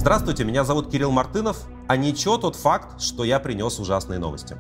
Здравствуйте, меня зовут Кирилл Мартынов, а ничего тот факт, что я принес ужасные новости.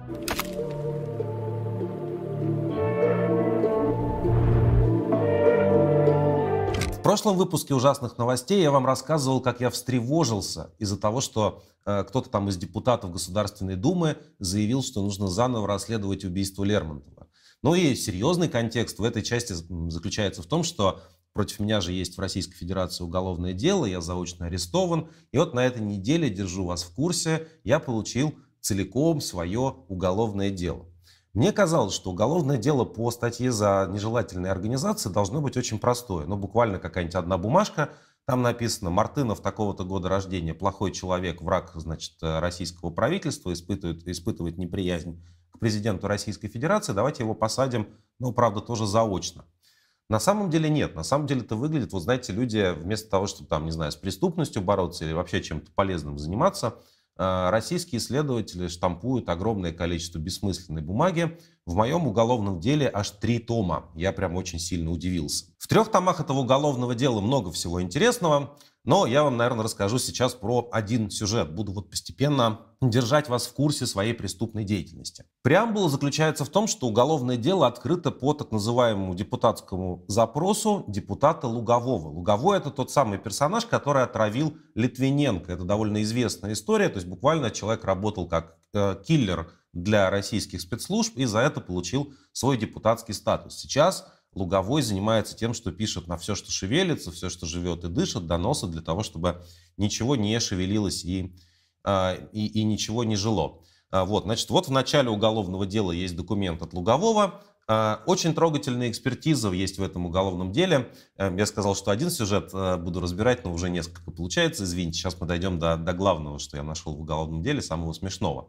В прошлом выпуске ужасных новостей я вам рассказывал, как я встревожился из-за того, что кто-то там из депутатов Государственной Думы заявил, что нужно заново расследовать убийство Лермонтова. Ну и серьезный контекст в этой части заключается в том, что против меня же есть в Российской Федерации уголовное дело, я заочно арестован. И вот на этой неделе, держу вас в курсе, я получил целиком свое уголовное дело. Мне казалось, что уголовное дело по статье за нежелательные организации должно быть очень простое. Ну, буквально какая-нибудь одна бумажка, там написано: Мартынов такого-то года рождения, плохой человек, враг, значит, российского правительства, испытывает неприязнь к президенту Российской Федерации, давайте его посадим, ну, правда, тоже заочно. На самом деле нет. На самом деле это выглядит, вот знаете, люди вместо того, чтобы там, не знаю, с преступностью бороться или вообще чем-то полезным заниматься, российские следователи штампуют огромное количество бессмысленной бумаги. В моем уголовном деле аж 3 тома. Я прям очень сильно удивился. В 3 томах этого уголовного дела много всего интересного, но я вам, наверное, расскажу сейчас про один сюжет. Буду вот постепенно держать вас в курсе своей преступной деятельности. Преамбула заключается в том, что уголовное дело открыто по так называемому депутатскому запросу депутата Лугового. Луговой — это тот самый персонаж, который отравил Литвиненко. Это довольно известная история. То есть буквально человек работал как киллер для российских спецслужб и за это получил свой депутатский статус. Сейчас Луговой занимается тем, что пишет на все, что шевелится, все, что живет и дышит, доносы для того, чтобы ничего не шевелилось и ничего не жило. Вот, значит, вот в начале уголовного дела есть документ от Лугового. Очень трогательная экспертиза есть в этом уголовном деле. Я сказал, что один сюжет буду разбирать, но уже несколько получается. Извините, сейчас мы дойдем до главного, что я нашел в уголовном деле, самого смешного.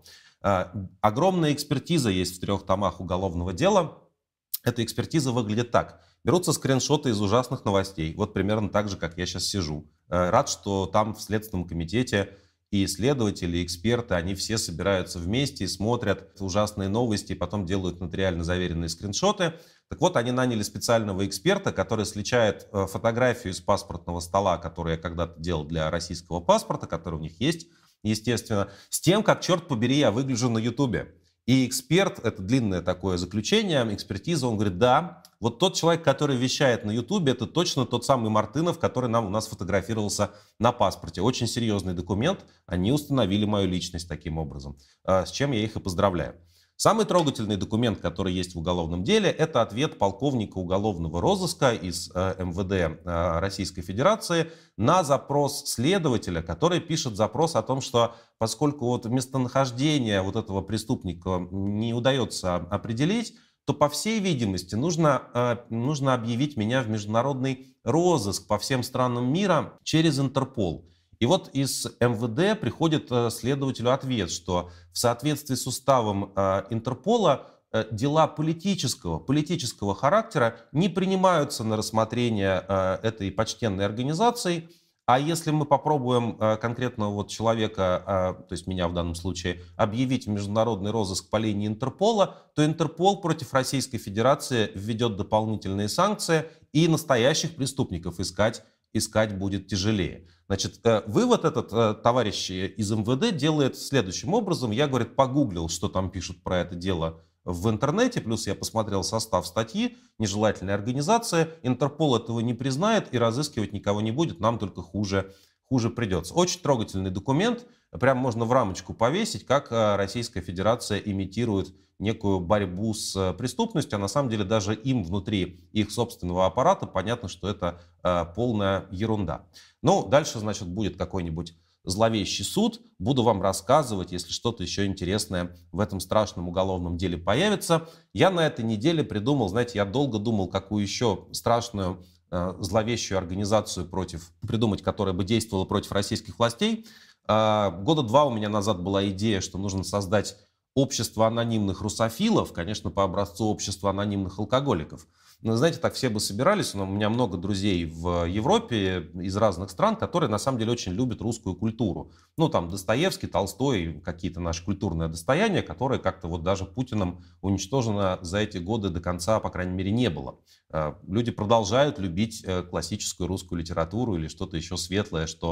Огромная экспертиза есть в 3 томах уголовного дела. Эта экспертиза выглядит так. Берутся скриншоты из ужасных новостей. Вот примерно так же, как я сейчас сижу. Рад, что там в Следственном комитете и исследователи, и эксперты, они все собираются вместе и смотрят ужасные новости, и потом делают нотариально заверенные скриншоты. Так вот, они наняли специального эксперта, который сличает фотографию из паспортного стола, которую я когда-то делал для российского паспорта, который у них есть, естественно, с тем, как, черт побери, я выгляжу на Ютубе. И эксперт, это длинное такое заключение, экспертиза, он говорит: да, вот тот человек, который вещает на Ютубе, это точно тот самый Мартынов, который у нас фотографировался на паспорте. Очень серьезный документ, они установили мою личность таким образом, с чем я их и поздравляю. Самый трогательный документ, который есть в уголовном деле, это ответ полковника уголовного розыска из МВД Российской Федерации на запрос следователя, который пишет запрос о том, что поскольку вот местонахождение вот этого преступника не удается определить, то, по всей видимости, нужно объявить меня в международный розыск по всем странам мира через Интерпол. И вот из МВД приходит следователю ответ, что в соответствии с уставом Интерпола дела политического характера не принимаются на рассмотрение этой почтенной организацией. А если мы попробуем конкретного вот человека, то есть меня в данном случае, объявить в международный розыск по линии Интерпола, то Интерпол против Российской Федерации введет дополнительные санкции, и настоящих преступников искать будет тяжелее. Значит, вывод этот товарищ из МВД делает следующим образом. Я, говорит, погуглил, что там пишут про это дело в интернете, плюс я посмотрел состав статьи, нежелательная организация. Интерпол этого не признает и разыскивать никого не будет, нам только хуже придется. Очень трогательный документ, прям можно в рамочку повесить, как Российская Федерация имитирует некую борьбу с преступностью, а на самом деле даже им внутри их собственного аппарата понятно, что это полная ерунда. Ну, дальше, значит, будет какой-нибудь зловещий суд. Буду вам рассказывать, если что-то еще интересное в этом страшном уголовном деле появится. Я на этой неделе придумал, знаете, я долго думал, какую еще страшную зловещую организацию придумать, которая бы действовала против российских властей. 2 года у меня назад была идея, что нужно создать общество анонимных русофилов, конечно, по образцу общества анонимных алкоголиков. Но, знаете, так все бы собирались. У меня много друзей в Европе из разных стран, которые на самом деле очень любят русскую культуру. Ну, там Достоевский, Толстой, какие-то наши культурные достояния, которые как-то вот даже Путиным уничтожено за эти годы до конца, по крайней мере, не было. Люди продолжают любить классическую русскую литературу или что-то еще светлое, что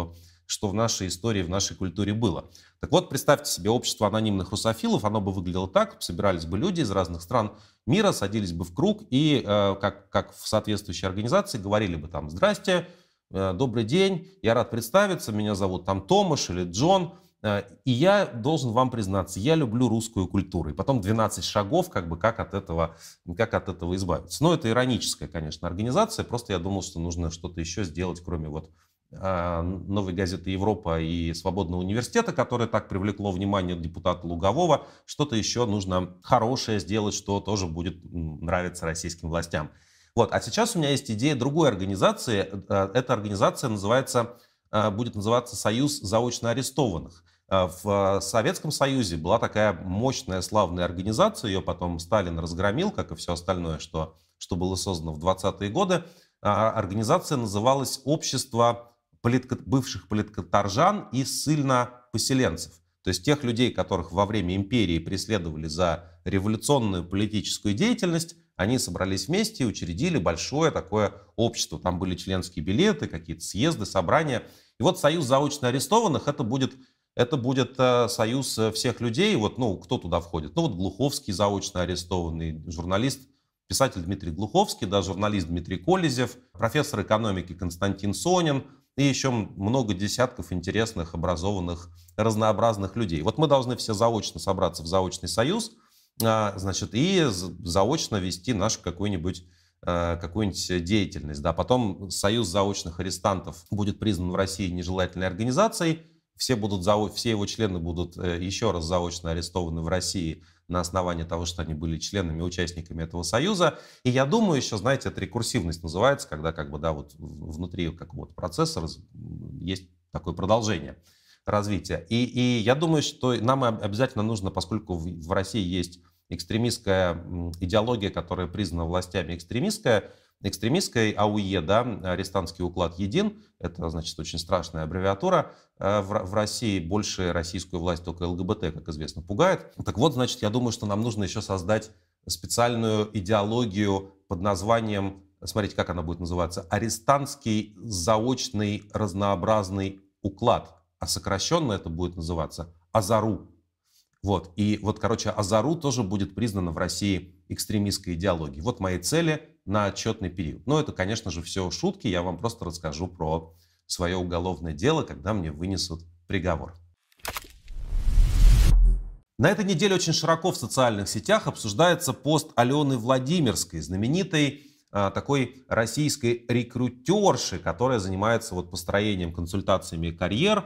что в нашей истории, в нашей культуре было. Так вот, представьте себе общество анонимных русофилов, оно бы выглядело так: собирались бы люди из разных стран мира, садились бы в круг и, как в соответствующей организации, говорили бы там: «Здрасте, добрый день, я рад представиться, меня зовут там Томаш или Джон, и я должен вам признаться, я люблю русскую культуру». И потом 12 шагов, как от этого избавиться. Но это ироническая, конечно, организация, просто я думал, что нужно что-то еще сделать, кроме «Новой газеты Европа» и «Свободного университета», которое так привлекло внимание депутата Лугового. Что-то еще нужно хорошее сделать, что тоже будет нравиться российским властям. А сейчас у меня есть идея другой организации. Эта организация будет называться «Союз заочно арестованных». В Советском Союзе была такая мощная, славная организация, ее потом Сталин разгромил, как и все остальное, что было создано в 20-е годы. Организация называлась «Общество бывших политкоторжан и ссыльно-поселенцев». То есть тех людей, которых во время империи преследовали за революционную политическую деятельность, они собрались вместе и учредили большое такое общество. Там были членские билеты, какие-то съезды, собрания. И союз заочно арестованных — это будет союз всех людей. Кто туда входит? Глуховский заочно арестованный, журналист, писатель Дмитрий Глуховский, журналист Дмитрий Колезев, профессор экономики Константин Сонин и еще много десятков интересных, образованных, разнообразных людей. Мы должны все заочно собраться в заочный союз, и заочно вести нашу какую-нибудь деятельность. Потом союз заочных арестантов будет признан в России нежелательной организацией. Все его члены будут еще раз заочно арестованы в России на основании того, что они были членами, участниками этого союза. И я думаю, еще, знаете, это рекурсивность называется, когда внутри какого-то процесса есть такое продолжение развития. И я думаю, что нам обязательно нужно, поскольку в России есть экстремистская идеология, которая признана властями экстремистской АУЕ, арестантский уклад един, это, значит, очень страшная аббревиатура в России, больше российскую власть только ЛГБТ, как известно, пугает. Значит, я думаю, что нам нужно еще создать специальную идеологию под названием, смотрите, как она будет называться, арестантский заочный разнообразный уклад, а сокращенно это будет называться АЗАРУ. АЗАРУ тоже будет признана в России экстремистской идеологией. Мои цели на отчетный период. Но это, конечно же, все шутки. Я вам просто расскажу про свое уголовное дело, когда мне вынесут приговор. На этой неделе очень широко в социальных сетях обсуждается пост Алены Владимирской, знаменитой такой российской рекрутерши, которая занимается построением, консультациями карьер,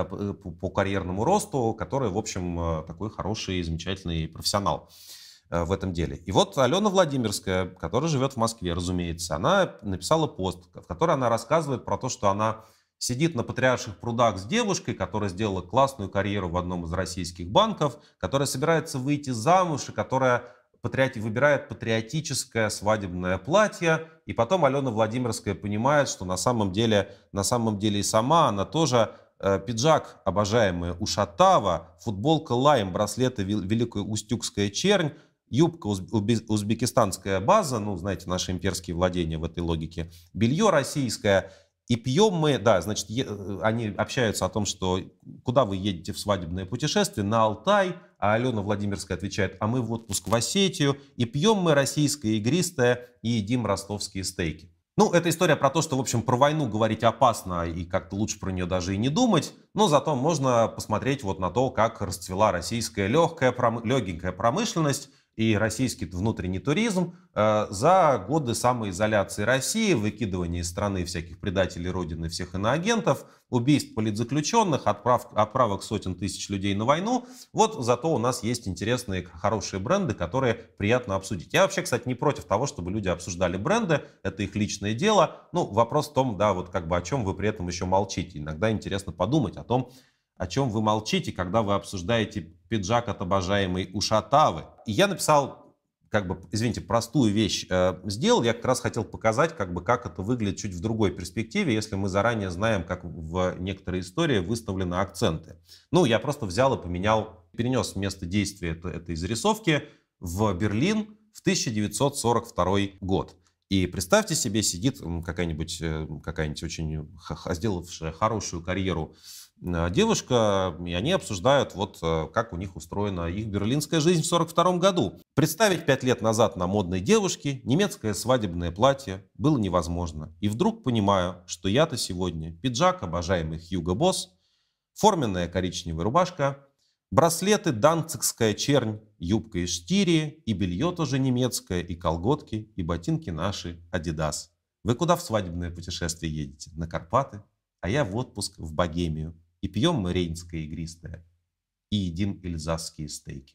по карьерному росту, который, в общем, такой хороший, замечательный профессионал в этом деле. И Алена Владимирская, которая живет в Москве, разумеется, она написала пост, в котором она рассказывает про то, что она сидит на Патриарших прудах с девушкой, которая сделала классную карьеру в одном из российских банков, которая собирается выйти замуж и которая выбирает патриотическое свадебное платье. И потом Алена Владимирская понимает, что на самом деле и сама она тоже... Пиджак обожаемый Ушатава, футболка Лайм, браслеты Великая Устюгская чернь, юбка узбекистанская база, знаете, наши имперские владения в этой логике, белье российское. И пьем мы, они общаются о том, что куда вы едете в свадебное путешествие, на Алтай, а Алена Владимирская отвечает: а мы в отпуск в Осетию, и пьем мы российское игристое и едим ростовские стейки. Это история про то, что, в общем, про войну говорить опасно и как-то лучше про нее даже и не думать, но зато можно посмотреть на то, как расцвела российская легенькая промышленность и российский внутренний туризм за годы самоизоляции России, выкидывания из страны всяких предателей Родины, всех иноагентов, убийств политзаключенных, отправок сотен тысяч людей на войну. Зато у нас есть интересные, хорошие бренды, которые приятно обсудить. Я вообще, кстати, не против того, чтобы люди обсуждали бренды, это их личное дело. Вопрос в том, о чем вы при этом еще молчите. Иногда интересно подумать о том, о чем вы молчите, когда вы обсуждаете пиджак от обожаемой Ушатавы. И я написал, простую вещь сделал. Я как раз хотел показать, как это выглядит чуть в другой перспективе, если мы заранее знаем, как в некоторой истории выставлены акценты. Я просто взял и перенес место действия этой зарисовки в Берлин в 1942 год. И представьте себе, сидит какая-нибудь очень сделавшая хорошую карьеру девушка, и они обсуждают, как у них устроена их берлинская жизнь в 1942 году. Представить 5 лет назад на модной девушке немецкое свадебное платье было невозможно. И вдруг понимаю, что я-то сегодня пиджак, обожаемый Hugo Boss, форменная коричневая рубашка, браслеты, данцигская чернь, юбка из штири, и белье тоже немецкое, и колготки, и ботинки наши Adidas. Вы куда в свадебное путешествие едете? На Карпаты? А я в отпуск в Богемию. И пьем мы рейнское игристое. И едим эльзасские стейки.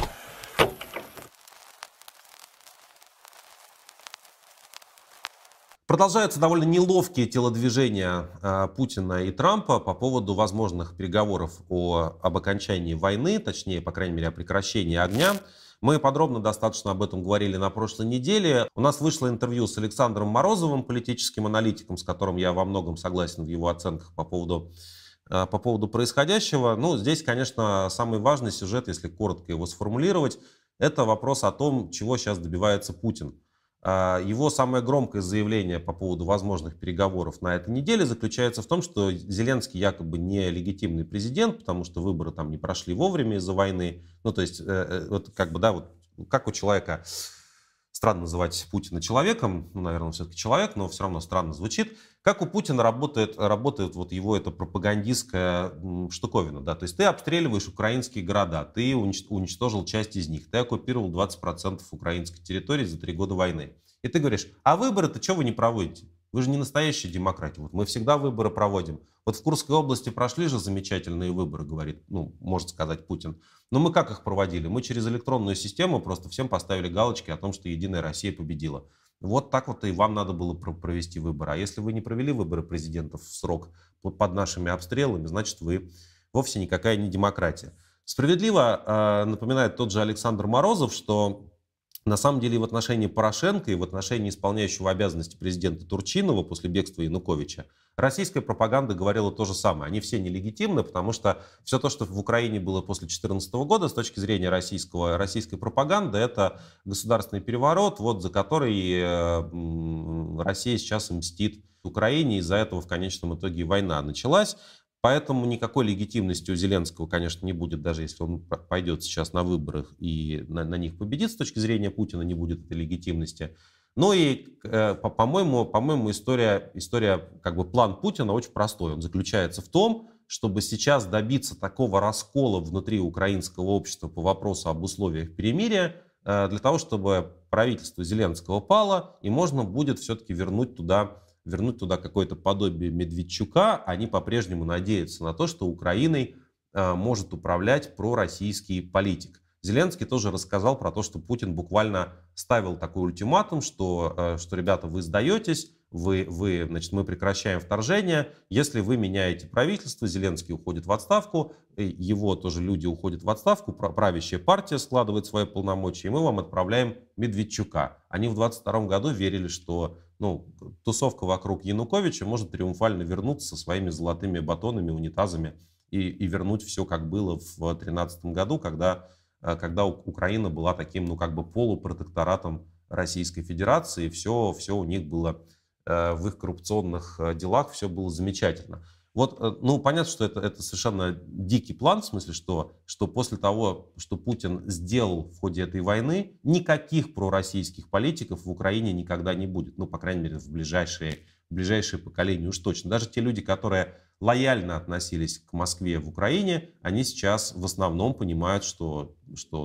Продолжаются довольно неловкие телодвижения Путина и Трампа по поводу возможных переговоров об окончании войны, точнее, по крайней мере, о прекращении огня. Мы подробно достаточно об этом говорили на прошлой неделе. У нас вышло интервью с Александром Морозовым, политическим аналитиком, с которым я во многом согласен в его оценках по поводу происходящего. Ну, здесь, конечно, самый важный сюжет, если коротко его сформулировать, это вопрос о том, чего сейчас добивается Путин. Его самое громкое заявление по поводу возможных переговоров на этой неделе заключается в том, что Зеленский якобы не легитимный президент, потому что выборы там не прошли вовремя из-за войны. Ну, то есть, как у человека, странно называть Путина человеком, ну, наверное, он все-таки человек, но все равно странно звучит, как у Путина работает вот его эта пропагандистская штуковина, да, то есть ты обстреливаешь украинские города, ты уничтожил часть из них, ты оккупировал 20% украинской территории за 3 года войны. И ты говоришь, а выборы-то что вы не проводите? Вы же не настоящие демократы. Вот мы всегда выборы проводим. Вот в Курской области прошли же замечательные выборы, говорит, может сказать Путин. Но мы как их проводили? Мы через электронную систему просто всем поставили галочки о том, что Единая Россия победила. Вот так вот и вам надо было провести выборы. А если вы не провели выборы президентов в срок под нашими обстрелами, значит, вы вовсе никакая не демократия. Справедливо напоминает тот же Александр Морозов, что на самом деле в отношении Порошенко и в отношении исполняющего обязанности президента Турчинова после бегства Януковича российская пропаганда говорила то же самое. Они все нелегитимны, потому что все то, что в Украине было после 2014 года, с точки зрения российской пропаганды, это государственный переворот, за который Россия сейчас мстит Украине. Из-за этого в конечном итоге война началась. Поэтому никакой легитимности у Зеленского, конечно, не будет, даже если он пойдет сейчас на выборах и на них победит. С точки зрения Путина не будет этой легитимности. Ну и, по-моему, история, план Путина очень простой. Он заключается в том, чтобы сейчас добиться такого раскола внутри украинского общества по вопросу об условиях перемирия, для того, чтобы правительство Зеленского пало, и можно будет все-таки вернуть туда какое-то подобие Медведчука. Они по-прежнему надеются на то, что Украиной может управлять пророссийский политик. Зеленский тоже рассказал про то, что Путин буквально ставил такой ультиматум, что ребята, вы сдаетесь, мы прекращаем вторжение. Если вы меняете правительство, Зеленский уходит в отставку, его тоже люди уходят в отставку, правящая партия складывает свои полномочия, и мы вам отправляем Медведчука. Они в 2022 году верили, что тусовка вокруг Януковича может триумфально вернуться со своими золотыми батонами, унитазами и вернуть все, как было в 2013 году, когда Украина была таким, полупротекторатом Российской Федерации, все у них было в их коррупционных делах, все было замечательно. Понятно, что это совершенно дикий план, в смысле, что после того, что Путин сделал в ходе этой войны, никаких пророссийских политиков в Украине никогда не будет. По крайней мере, в ближайшее поколение уж точно. Даже те люди, которые лояльно относились к Москве в Украине, они сейчас в основном понимают, что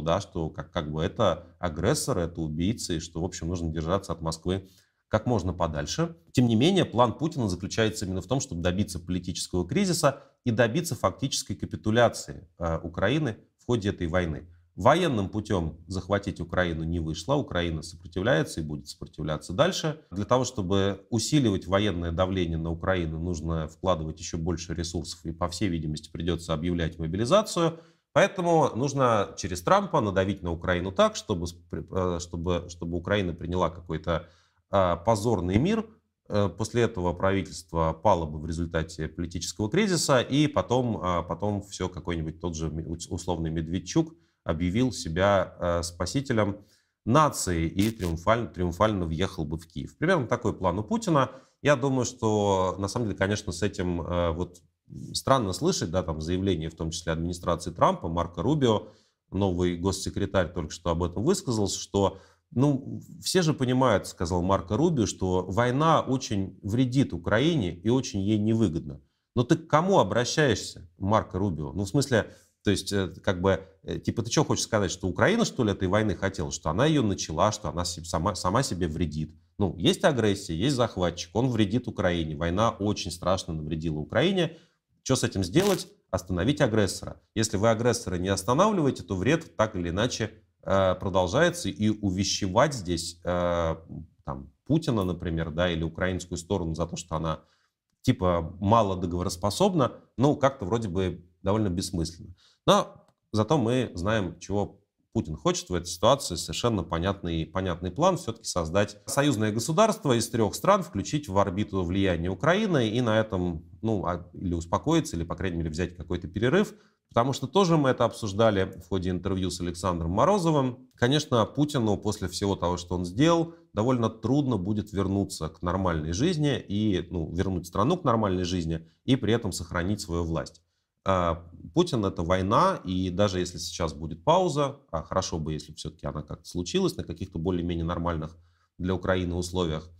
это агрессор, это убийца, и что, в общем, нужно держаться от Москвы как можно подальше. Тем не менее, план Путина заключается именно в том, чтобы добиться политического кризиса и добиться фактической капитуляции Украины в ходе этой войны. Военным путем захватить Украину не вышло. Украина сопротивляется и будет сопротивляться дальше. Для того, чтобы усиливать военное давление на Украину, нужно вкладывать еще больше ресурсов и, по всей видимости, придется объявлять мобилизацию. Поэтому нужно через Трампа надавить на Украину так, чтобы Украина приняла какой-то позорный мир. После этого правительство пало бы в результате политического кризиса, и потом все какой-нибудь тот же условный Медведчук объявил себя спасителем нации и триумфально въехал бы в Киев. Примерно такой план у Путина. Я думаю, что на самом деле, конечно, с этим вот странно слышать, да, там заявление, в том числе администрации Трампа, Марко Рубио, новый госсекретарь, только что об этом высказался, что, ну, все же понимают, сказал Марко Рубио, что война очень вредит Украине и очень ей невыгодна. Но ты к кому обращаешься, Марко Рубио? Ну, в смысле, то есть, как бы, типа, ты что хочешь сказать, что Украина, что ли, этой войны хотела, что она ее начала, что она сама себе вредит? Ну, есть агрессия, есть захватчик, он вредит Украине. Война очень страшно навредила Украине. Что с этим сделать? Остановить агрессора. Если вы агрессора не останавливаете, то вред так или иначе продолжается. И увещевать здесь там, Путина, например, да, или украинскую сторону за то, что она типа мало договороспособна, ну, как-то вроде бы довольно бессмысленно. Но зато мы знаем, чего Путин хочет в этой ситуации. Совершенно понятный план все-таки создать союзное государство из 3 стран, включить в орбиту влияния Украины и на этом, ну, или успокоиться, или, по крайней мере, взять какой-то перерыв. Потому что тоже мы это обсуждали в ходе интервью с Александром Морозовым. Конечно, Путину после всего того, что он сделал, довольно трудно будет вернуться к нормальной жизни и, ну, вернуть страну к нормальной жизни и при этом сохранить свою власть. Путин — это война, и даже если сейчас будет пауза, а хорошо бы, если все-таки она как-то случилась на каких-то более-менее нормальных для Украины условиях,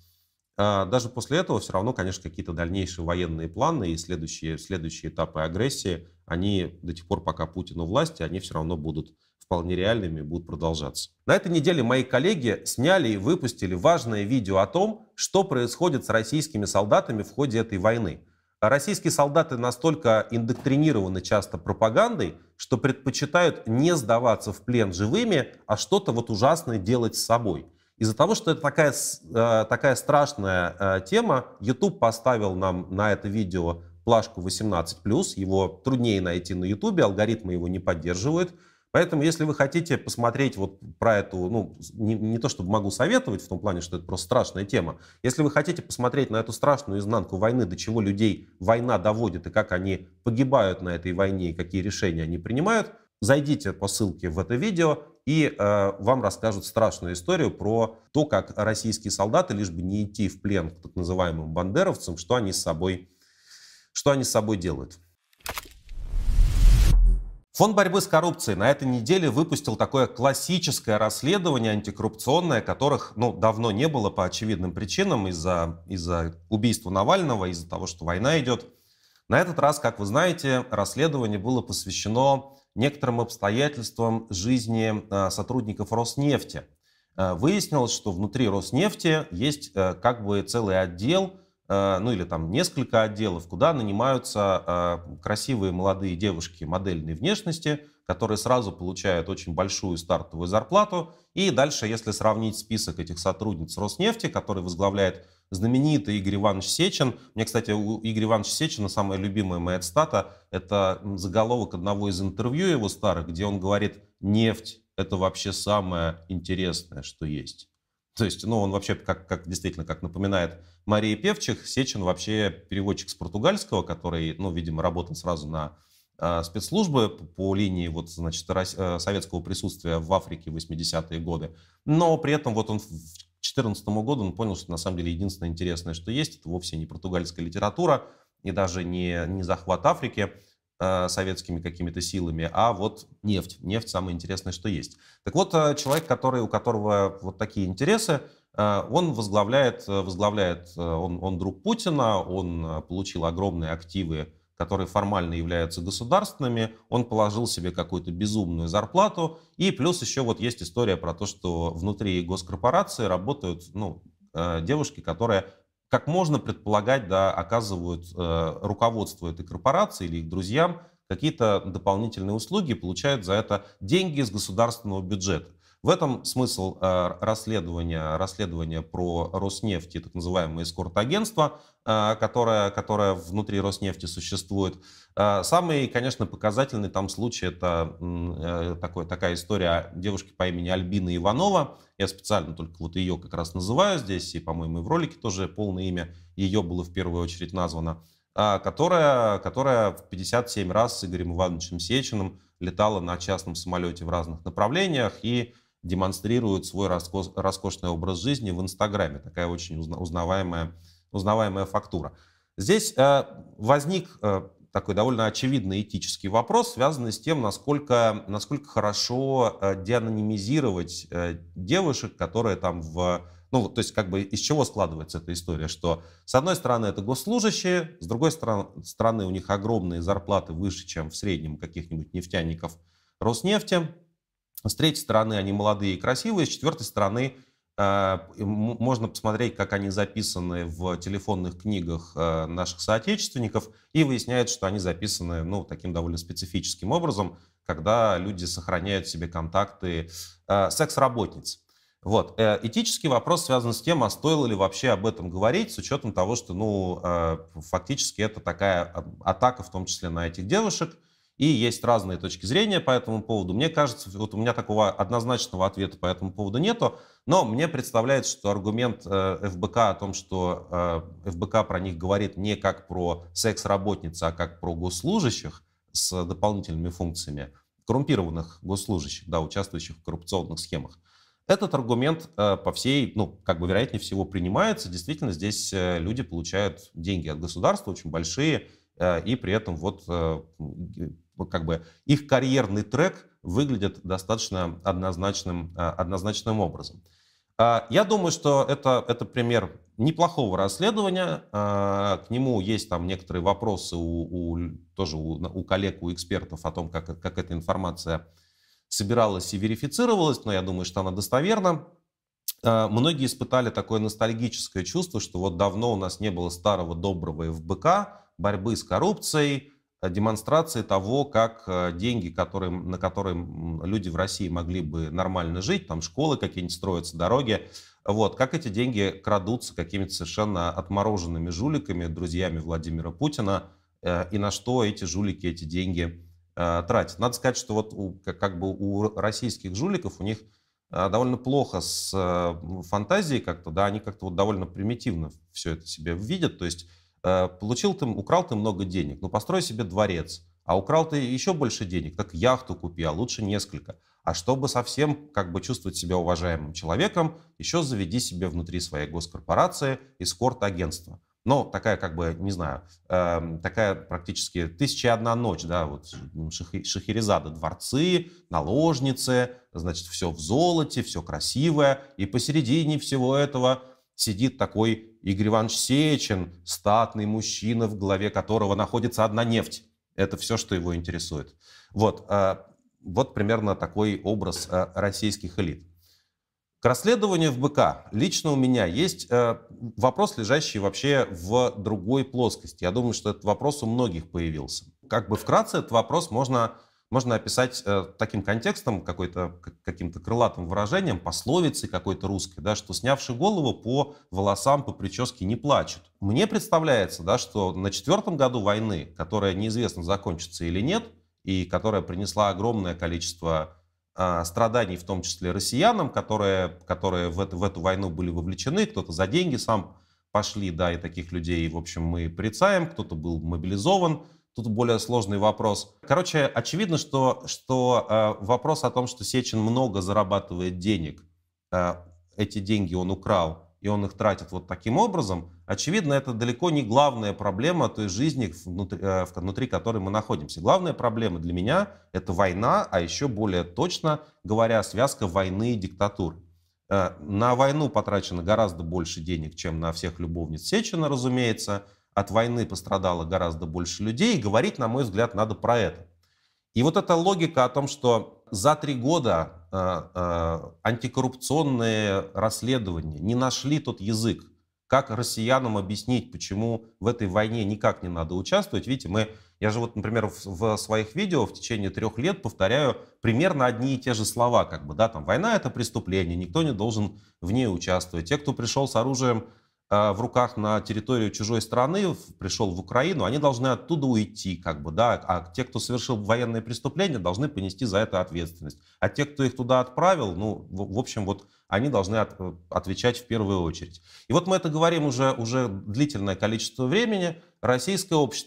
даже после этого все равно, конечно, какие-то дальнейшие военные планы и следующие этапы агрессии, они до тех пор, пока Путин у власти, они все равно будут вполне реальными и будут продолжаться. На этой неделе мои коллеги сняли и выпустили важное видео о том, что происходит с российскими солдатами в ходе этой войны. Российские солдаты настолько индоктринированы часто пропагандой, что предпочитают не сдаваться в плен живыми, а что-то вот ужасное делать с собой. Из-за того, что это такая страшная тема, YouTube поставил нам на это видео плашку 18+, его труднее найти на YouTube, алгоритмы его не поддерживают. Поэтому, если вы хотите посмотреть вот про эту, ну, не то чтобы могу советовать, в том плане, что это просто страшная тема. Если вы хотите посмотреть на эту страшную изнанку войны, до чего людей война доводит и как они погибают на этой войне и какие решения они принимают, зайдите по ссылке в это видео, и вам расскажут страшную историю про то, как российские солдаты, лишь бы не идти в плен к так называемым бандеровцам, что они с собой делают. Фонд борьбы с коррупцией на этой неделе выпустил такое классическое расследование антикоррупционное, которых, ну, давно не было по очевидным причинам, из-за убийства Навального, из-за того, что война идет. На этот раз, как вы знаете, расследование было посвящено некоторым обстоятельствам жизни сотрудников Роснефти. Выяснилось, что внутри Роснефти есть как бы целый отдел, ну или там несколько отделов, куда нанимаются красивые молодые девушки модельной внешности, которые сразу получают очень большую стартовую зарплату. И дальше, если сравнить список этих сотрудниц Роснефти, который возглавляет знаменитый Игорь Иванович Сечин. Мне, кстати, у Игоря Ивановича Сечина самая любимая моя цитата — это заголовок одного из интервью его старых, где он говорит: «Нефть — это вообще самое интересное, что есть». То есть, ну, он вообще, действительно, как напоминает Мария Певчих, Сечин вообще переводчик с португальского, который, ну, видимо, работал сразу на спецслужбы по линии, вот, значит, советского присутствия в Африке в 80-е годы. Но при этом вот он в 2014 году он понял, что на самом деле единственное интересное, что есть, это вовсе не португальская литература и даже не захват Африки советскими какими-то силами, а вот нефть. Нефть — самое интересное, что есть. Так вот, человек, у которого вот такие интересы, он он друг Путина, он получил огромные активы, которые формально являются государственными, он положил себе какую-то безумную зарплату, и плюс еще вот есть история про то, что внутри госкорпорации работают, ну, девушки, которые, как можно предполагать, да, оказывают руководству этой корпорации или их друзьям какие-то дополнительные услуги, получают за это деньги из государственного бюджета. В этом смысл расследования про Роснефть и так называемое эскорт-агентство, которое внутри Роснефти существует. Самый, конечно, показательный там случай — это такая история девушки по имени Альбина Иванова. Я специально только вот ее как раз называю здесь, и, по-моему, и в ролике тоже полное имя ее было в первую очередь названо, которая в 57 раз с Игорем Ивановичем Сечиным летала на частном самолете в разных направлениях и демонстрируют свой роскошный образ жизни в Инстаграме. Такая очень узнаваемая фактура. Здесь возник такой довольно очевидный этический вопрос, связанный с тем, насколько хорошо деанонимизировать девушек, которые там ну, то есть, как бы, из чего складывается эта история, что, с одной стороны, это госслужащие, с другой стороны, у них огромные зарплаты выше, чем в среднем каких-нибудь нефтяников Роснефти, с третьей стороны, они молодые и красивые, с четвертой стороны, можно посмотреть, как они записаны в телефонных книгах наших соотечественников, и выясняется, что они записаны, ну, таким довольно специфическим образом, когда люди сохраняют в себе контакты секс-работниц. Вот. Этический вопрос связан с тем, а стоило ли вообще об этом говорить, с учетом того, что, ну, фактически это такая атака, в том числе на этих девушек, и есть разные точки зрения по этому поводу. Мне кажется, вот у меня такого однозначного ответа по этому поводу нету, но мне представляется, что аргумент ФБК о том, что ФБК про них говорит не как про секс-работниц, а как про госслужащих с дополнительными функциями, коррумпированных госслужащих, да, участвующих в коррупционных схемах. Этот аргумент по всей, ну, как бы вероятнее всего принимается. Действительно, здесь люди получают деньги от государства, очень большие, и при этом вот как бы их карьерный трек выглядит достаточно однозначным образом. Я думаю, что это пример неплохого расследования. К нему есть там некоторые вопросы тоже у коллег, у экспертов о том, как эта информация собиралась и верифицировалась, но я думаю, что она достоверна. Многие испытали такое ностальгическое чувство, что вот давно у нас не было старого доброго ФБК, борьбы с коррупцией, демонстрации того, как деньги, на которые люди в России могли бы нормально жить, там школы какие-нибудь строятся, дороги, вот, как эти деньги крадутся какими-то совершенно отмороженными жуликами, друзьями Владимира Путина, и на что эти жулики эти деньги тратят. Надо сказать, что вот у российских жуликов у них довольно плохо с фантазией как-то, да, они как-то вот довольно примитивно все это себе видят, то есть украл ты много денег, ну построй себе дворец, а украл ты еще больше денег, так яхту купи, а лучше несколько. А чтобы совсем как бы чувствовать себя уважаемым человеком, еще заведи себе внутри своей госкорпорации эскорт-агентство. Ну, такая как бы, не знаю, такая практически 1001 ночь, да, вот Шахерезада, дворцы, наложницы, значит, все в золоте, все красивое, и посередине всего этого сидит такой Игорь Иванович Сечин, статный мужчина, в голове которого находится одна нефть. Это все, что его интересует. Вот примерно такой образ российских элит. К расследованию ФБК лично у меня есть вопрос, лежащий вообще в другой плоскости. Я думаю, что этот вопрос у многих появился. Как бы вкратце этот вопрос можно описать таким контекстом, каким-то крылатым выражением, пословицей какой-то русской, да, что снявши голову по волосам, по прическе не плачут. Мне представляется, да, что на 4-м году войны, которая неизвестно, закончится или нет, и которая принесла огромное количество страданий, в том числе россиянам, которые в эту войну были вовлечены, кто-то за деньги сам пошли, да, и таких людей, в общем, мы порицаем, кто-то был мобилизован. Тут более сложный вопрос. Короче, очевидно, что вопрос о том, что Сечин много зарабатывает денег, эти деньги он украл, и он их тратит вот таким образом, очевидно, это далеко не главная проблема той жизни, внутри которой мы находимся. Главная проблема для меня – это война, а еще более точно говоря, связка войны и диктатуры. На войну потрачено гораздо больше денег, чем на всех любовниц Сечина, разумеется. От войны пострадало гораздо больше людей, и говорить, на мой взгляд, надо про это. И вот эта логика о том, что за 3 года антикоррупционные расследования не нашли тот язык, как россиянам объяснить, почему в этой войне никак не надо участвовать. Видите, я же вот, например, в своих видео в течение 3 лет повторяю примерно одни и те же слова. Как бы, да, там, война — это преступление, никто не должен в ней участвовать. Те, кто пришел с оружием в руках на территорию чужой страны, пришел в Украину, они должны оттуда уйти, как бы, да, а те, кто совершил военные преступления, должны понести за это ответственность. А те, кто их туда отправил, ну, в общем, вот они должны отвечать в первую очередь. И вот мы это говорим уже длительное количество времени. Российское общество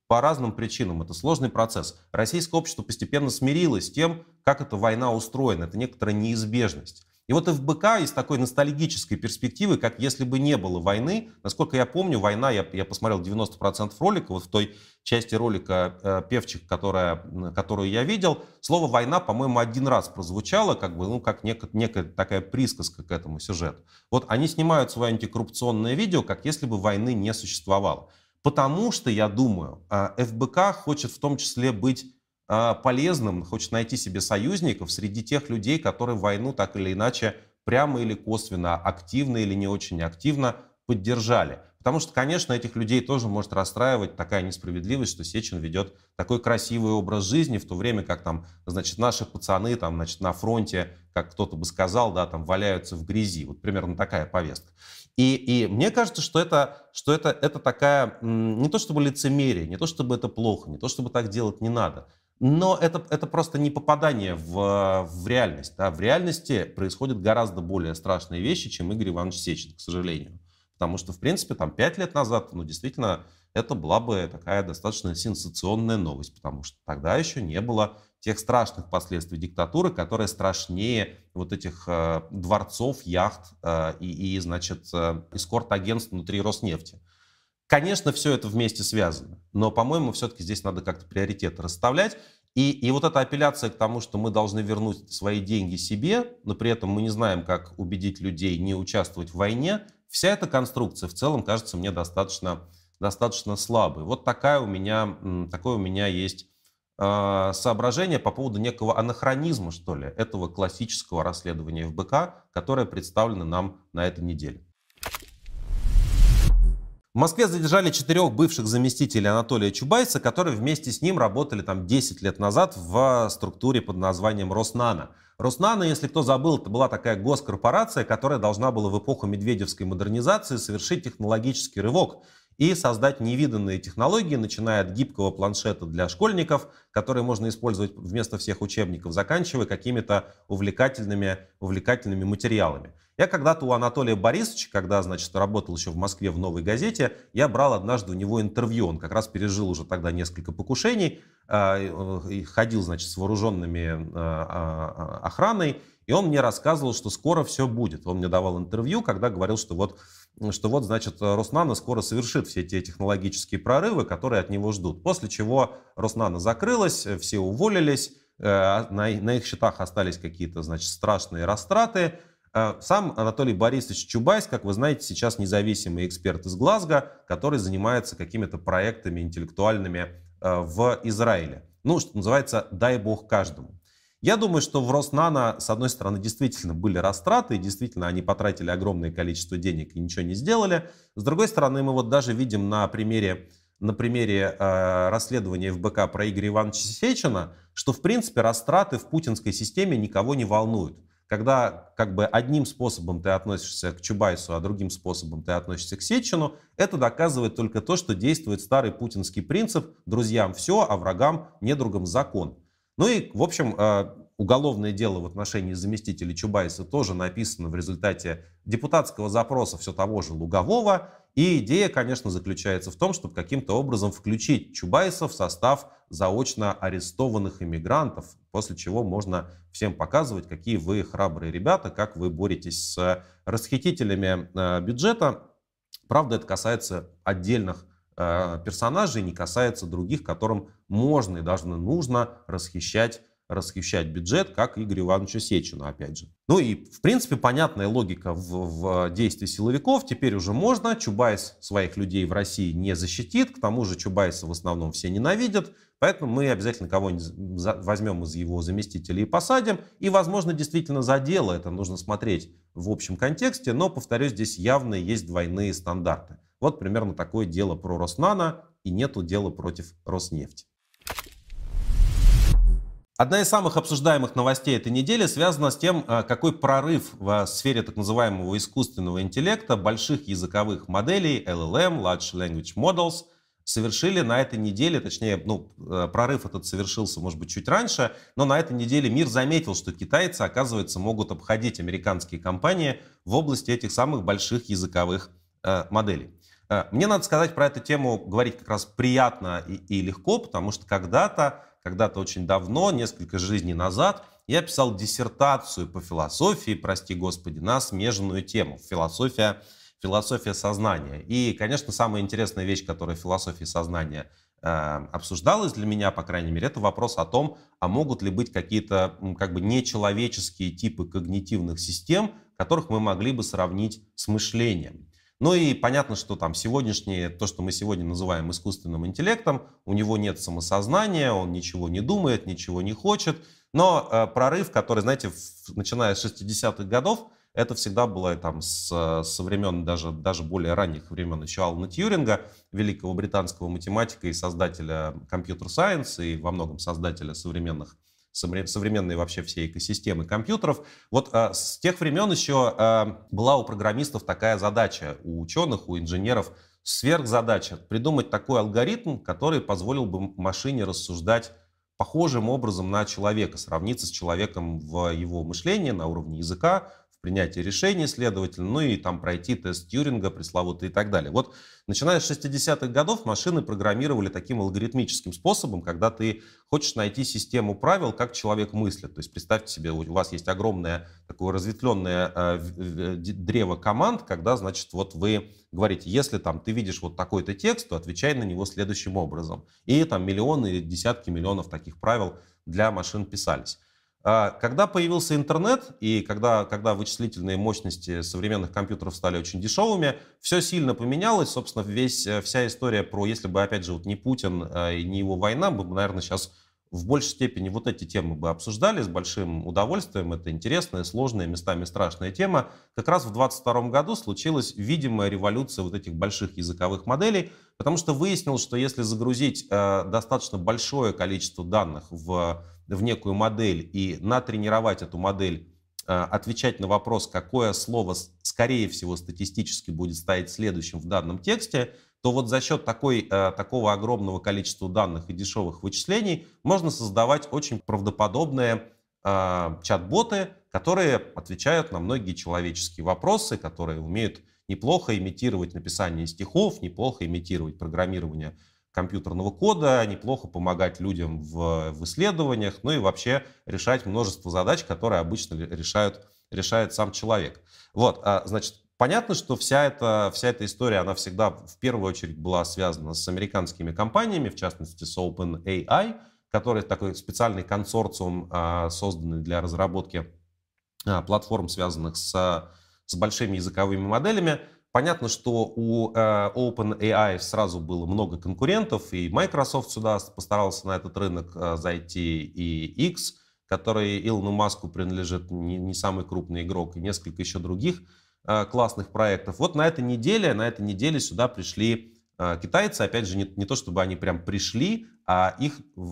по разным причинам. Это сложный процесс. Российское общество постепенно смирилось с тем, как эта война устроена. Это некоторая неизбежность. И вот ФБК из такой ностальгической перспективы, как если бы не было войны, насколько я помню, война, я посмотрел 90% ролика, вот в той части ролика «Певчих», которую я видел, слово «война», по-моему, один раз прозвучало, как некая такая присказка к этому сюжету. Вот они снимают свое антикоррупционное видео, как если бы войны не существовало. Потому что, я думаю, ФБК хочет в том числе быть полезным, хочет найти себе союзников среди тех людей, которые войну так или иначе прямо или косвенно, активно или не очень активно поддержали. Потому что, конечно, этих людей тоже может расстраивать такая несправедливость, что Сечин ведет такой красивый образ жизни, в то время как там, значит, наши пацаны там, значит, на фронте, как кто-то бы сказал, да, там валяются в грязи. Вот примерно такая повестка. И мне кажется, что это такая, не то чтобы лицемерие, не то чтобы это плохо, не то чтобы так делать не надо. Но это просто не попадание в реальность. Да? В реальности происходят гораздо более страшные вещи, чем Игорь Иванович Сечин, к сожалению. Потому что, в принципе, там 5 лет назад, ну, действительно, это была бы такая достаточно сенсационная новость, потому что тогда еще не было тех страшных последствий диктатуры, которые страшнее вот этих дворцов, яхт значит, эскорт-агентств внутри Роснефти. Конечно, все это вместе связано, но, по-моему, все-таки здесь надо как-то приоритеты расставлять. И вот эта апелляция к тому, что мы должны вернуть свои деньги себе, но при этом мы не знаем, как убедить людей не участвовать в войне, вся эта конструкция в целом кажется мне достаточно слабой. Вот такое у меня есть соображение по поводу некого анахронизма, что ли, этого классического расследования ФБК, которое представлено нам на этой неделе. В Москве задержали 4 бывших заместителей Анатолия Чубайса, которые вместе с ним работали там 10 лет назад в структуре под названием Роснано. Роснано, если кто забыл, это была такая госкорпорация, которая должна была в эпоху медведевской модернизации совершить технологический рывок и создать невиданные технологии, начиная от гибкого планшета для школьников, которые можно использовать вместо всех учебников, заканчивая какими-то увлекательными материалами. Я когда-то у Анатолия Борисовича, когда, значит, работал еще в Москве в «Новой газете», я брал однажды у него интервью. Он как раз пережил уже тогда несколько покушений, ходил, значит, с вооруженными охраной, и он мне рассказывал, что скоро все будет. Он мне давал интервью, когда говорил, что вот, значит, Роснано скоро совершит все те технологические прорывы, которые от него ждут. После чего Роснано закрылось, все уволились, на их счетах остались какие-то, значит, страшные растраты. Сам Анатолий Борисович Чубайс, как вы знаете, сейчас независимый эксперт из Глазго, который занимается какими-то проектами интеллектуальными в Израиле. Ну, что называется, дай бог каждому. Я думаю, что в Роснано, с одной стороны, действительно были растраты, и действительно они потратили огромное количество денег и ничего не сделали. С другой стороны, мы вот даже видим на примере расследования ФБК про Игоря Ивановича Сечина, что, в принципе, растраты в путинской системе никого не волнуют. Когда как бы одним способом ты относишься к Чубайсу, а другим способом ты относишься к Сечину, это доказывает только то, что действует старый путинский принцип «друзьям все, а врагам, недругам закон». Ну и, в общем, уголовное дело в отношении заместителей Чубайса тоже написано в результате депутатского запроса все того же Лугового. И идея, конечно, заключается в том, чтобы каким-то образом включить Чубайса в состав заочно арестованных иммигрантов, после чего можно всем показывать, какие вы храбрые ребята, как вы боретесь с расхитителями бюджета. Правда, это касается отдельных персонажей, не касается других, которым можно и даже нужно расхищать бюджет, как Игорю Ивановичу Сечину, опять же. Ну и, в принципе, понятная логика в действии силовиков. Теперь уже можно. Чубайс своих людей в России не защитит. К тому же Чубайса в основном все ненавидят. Поэтому мы обязательно кого-нибудь возьмем из его заместителей и посадим. И, возможно, действительно за дело. Это нужно смотреть в общем контексте. Но, повторюсь, здесь явно есть двойные стандарты. Вот примерно такое дело про Роснано. И нету дела против Роснефти. Одна из самых обсуждаемых новостей этой недели связана с тем, какой прорыв в сфере так называемого искусственного интеллекта, больших языковых моделей, LLM, Large Language Models, совершили на этой неделе, точнее, прорыв этот совершился, может быть, чуть раньше, но на этой неделе мир заметил, что китайцы, оказывается, могут обходить американские компании в области этих самых больших языковых моделей. Мне надо сказать, про эту тему говорить как раз приятно и легко, потому что когда-то очень давно, несколько жизней назад, я писал диссертацию по философии, прости господи, на смежную тему. Философия сознания. И, конечно, самая интересная вещь, которая в философии сознания обсуждалась для меня, по крайней мере, это вопрос о том, а могут ли быть какие-то как бы нечеловеческие типы когнитивных систем, которых мы могли бы сравнить с мышлением. Ну и понятно, что там сегодняшнее, то, что мы сегодня называем искусственным интеллектом, у него нет самосознания, он ничего не думает, ничего не хочет. Но прорыв, который, знаете, начиная с 60-х годов, это всегда было там со времен, даже более ранних времен еще Алана Тьюринга, великого британского математика и создателя компьютер-сайенс, и во многом создателя современной вообще всей экосистемы компьютеров. Вот с тех времен еще была у программистов такая задача, у ученых, у инженеров, сверхзадача придумать такой алгоритм, который позволил бы машине рассуждать похожим образом на человека, сравниться с человеком в его мышлении на уровне языка, в принятии решений, следовательно, ну и там пройти тест Тьюринга пресловутый и так далее. Вот начиная с 60-х годов машины программировали таким алгоритмическим способом, когда ты хочешь найти систему правил, как человек мыслит. То есть представьте себе, у вас есть огромное такое разветвленное древо команд, когда, значит, вот вы говорите, если там ты видишь вот такой-то текст, то отвечай на него следующим образом. И там миллионы, десятки миллионов таких правил для машин писались. Когда появился интернет и когда вычислительные мощности современных компьютеров стали очень дешевыми, все сильно поменялось. Собственно, вся история про, если бы, опять же, вот не Путин и не его война, мы бы, наверное, сейчас в большей степени вот эти темы бы обсуждали с большим удовольствием. Это интересная, сложная, местами страшная тема. Как раз в 2022 году случилась видимая революция вот этих больших языковых моделей, потому что выяснилось, что если загрузить достаточно большое количество данных в некую модель и натренировать эту модель отвечать на вопрос, какое слово, скорее всего, статистически будет стоять следующим в данном тексте, то вот за счет такого огромного количества данных и дешевых вычислений можно создавать очень правдоподобные чат-боты, которые отвечают на многие человеческие вопросы, которые умеют неплохо имитировать написание стихов, неплохо имитировать программирование компьютерного кода, неплохо помогать людям в исследованиях, ну и вообще решать множество задач, которые обычно решает сам человек. Вот, значит, понятно, что вся эта история, она всегда в первую очередь была связана с американскими компаниями, в частности с OpenAI, который такой специальный консорциум, созданный для разработки платформ, связанных с большими языковыми моделями. Понятно, что у OpenAI сразу было много конкурентов, и Microsoft сюда постарался на этот рынок зайти, и X, который Илону Маску принадлежит, не самый крупный игрок, и несколько еще других классных проектов. Вот на этой неделе сюда пришли китайцы, опять же, не то чтобы они прям пришли, а их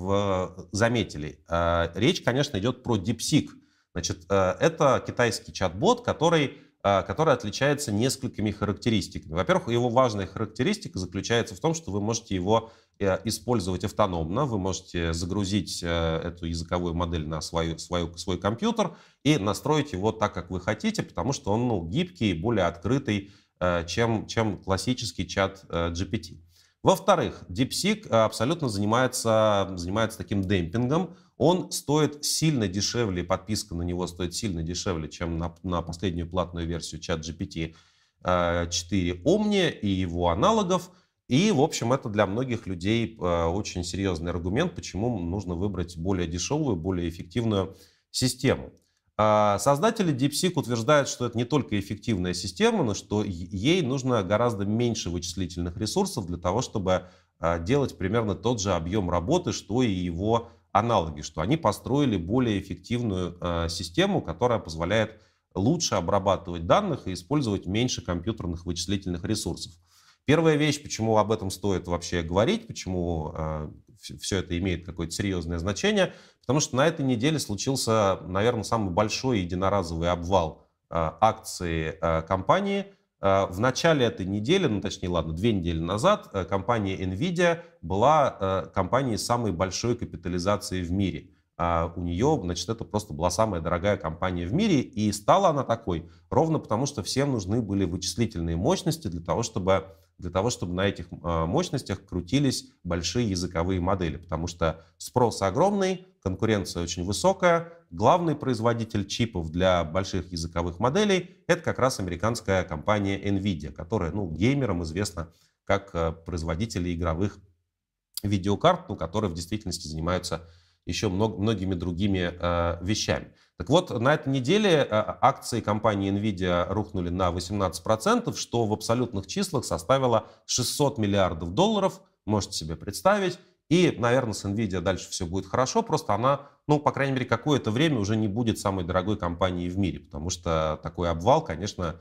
заметили. Речь, конечно, идет про DeepSeek. Значит, это китайский чат-бот, который отличается несколькими характеристиками. Во-первых, его важная характеристика заключается в том, что вы можете его использовать автономно, вы можете загрузить эту языковую модель на свой компьютер и настроить его так, как вы хотите, потому что он гибкий и более открытый, чем классический чат GPT. Во-вторых, DeepSeek абсолютно занимается таким демпингом. Он стоит сильно дешевле, подписка на него стоит сильно дешевле, чем на последнюю платную версию ChatGPT 4 Omni и его аналогов. И, в общем, это для многих людей очень серьезный аргумент, почему нужно выбрать более дешевую, более эффективную систему. Создатели DeepSeek утверждают, что это не только эффективная система, но что ей нужно гораздо меньше вычислительных ресурсов для того, чтобы делать примерно тот же объем работы, что и его аналоги, что они построили более эффективную систему, которая позволяет лучше обрабатывать данных и использовать меньше компьютерных вычислительных ресурсов. Первая вещь, почему об этом стоит вообще говорить, почему все это имеет какое-то серьезное значение, потому что на этой неделе случился, наверное, самый большой единоразовый обвал акций компании. В начале этой недели, 2 недели назад, компания NVIDIA была компанией с самой большой капитализацией в мире. У нее, значит, это просто была самая дорогая компания в мире, и стала она такой ровно потому, что всем нужны были вычислительные мощности для того, чтобы для того, чтобы на этих мощностях крутились большие языковые модели, потому что спрос огромный, конкуренция очень высокая. Главный производитель чипов для больших языковых моделей — это как раз американская компания NVIDIA, которая, геймерам известна как производители игровых видеокарт, которые в действительности занимаются еще многими другими вещами. Так вот, на этой неделе акции компании NVIDIA рухнули на 18%, что в абсолютных числах составило $600 миллиардов. Можете себе представить. И, наверное, с NVIDIA дальше все будет хорошо, просто она, по крайней мере, какое-то время уже не будет самой дорогой компанией в мире, потому что такой обвал, конечно,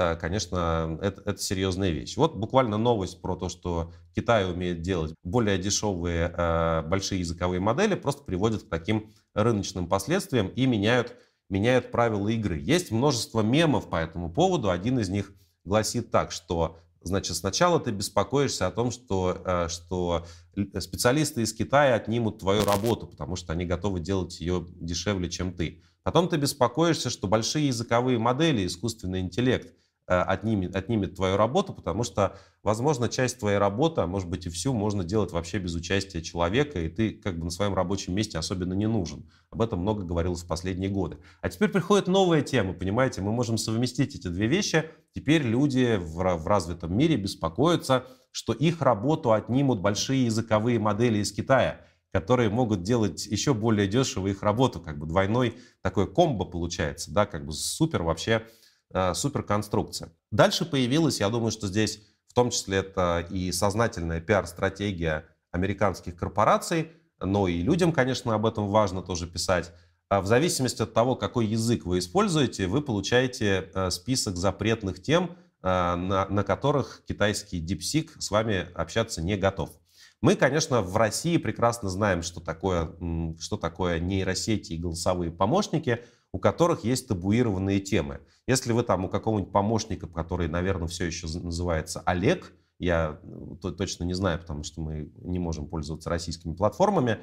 это серьезная вещь. Вот буквально новость про то, что Китай умеет делать более дешевые большие языковые модели, просто приводит к таким рыночным последствиям и меняют правила игры. Есть множество мемов по этому поводу. Один из них гласит так, что, значит, сначала ты беспокоишься о том, что специалисты из Китая отнимут твою работу, потому что они готовы делать ее дешевле, чем ты. Потом ты беспокоишься, что большие языковые модели, искусственный интеллект отнимет твою работу, потому что, возможно, часть твоей работы, а может быть и всю, можно делать вообще без участия человека, и ты как бы на своем рабочем месте особенно не нужен. Об этом много говорилось в последние годы. А теперь приходит новая тема, понимаете, мы можем совместить эти две вещи. Теперь люди в развитом мире беспокоятся, что их работу отнимут большие языковые модели из Китая, которые могут делать еще более дешево их работу, как бы двойной такой комбо получается, да, как бы суперконструкция. Дальше появилась, я думаю, что здесь в том числе это и сознательная пиар-стратегия американских корпораций, но и людям, конечно, об этом важно тоже писать. В зависимости от того, какой язык вы используете, вы получаете список запретных тем, на которых китайский DeepSeek с вами общаться не готов. Мы, конечно, в России прекрасно знаем, что такое нейросети и голосовые помощники, у которых есть табуированные темы. Если вы там у какого-нибудь помощника, который, наверное, все еще называется Олег, я точно не знаю, потому что мы не можем пользоваться российскими платформами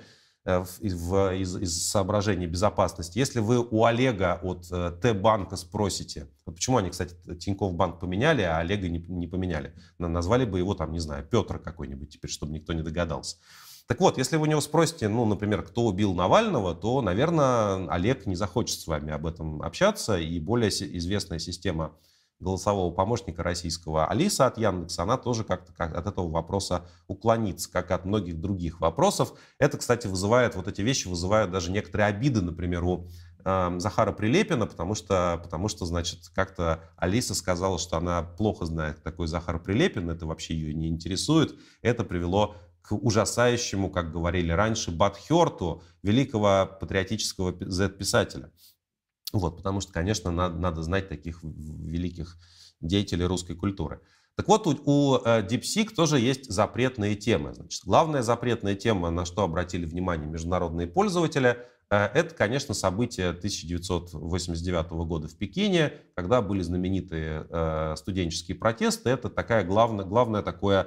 из соображений безопасности. Если вы у Олега от Т-банка спросите, вот почему они, кстати, Тинькофф банк поменяли, а Олега не поменяли, назвали бы его, там, не знаю, Петр какой-нибудь теперь, чтобы никто не догадался. Так вот, если вы у него спросите, например, кто убил Навального, то, наверное, Олег не захочет с вами об этом общаться, и более известная система голосового помощника российского Алиса от Яндекса, она тоже как-то от этого вопроса уклонится, как от многих других вопросов. Это, кстати, вот эти вещи вызывают даже некоторые обиды, например, у Захара Прилепина, потому что, значит, как-то Алиса сказала, что она плохо знает, кто такой Захар Прилепин, это вообще ее не интересует. Это привело к ужасающему, как говорили раньше, бадхёрту великого патриотического Z-писателя. Вот, потому что, конечно, надо знать таких великих деятелей русской культуры. Так вот, у DeepSeek тоже есть запретные темы. Значит, главная запретная тема, на что обратили внимание международные пользователи, это, конечно, события 1989 года в Пекине, когда были знаменитые студенческие протесты. Это такая главное такое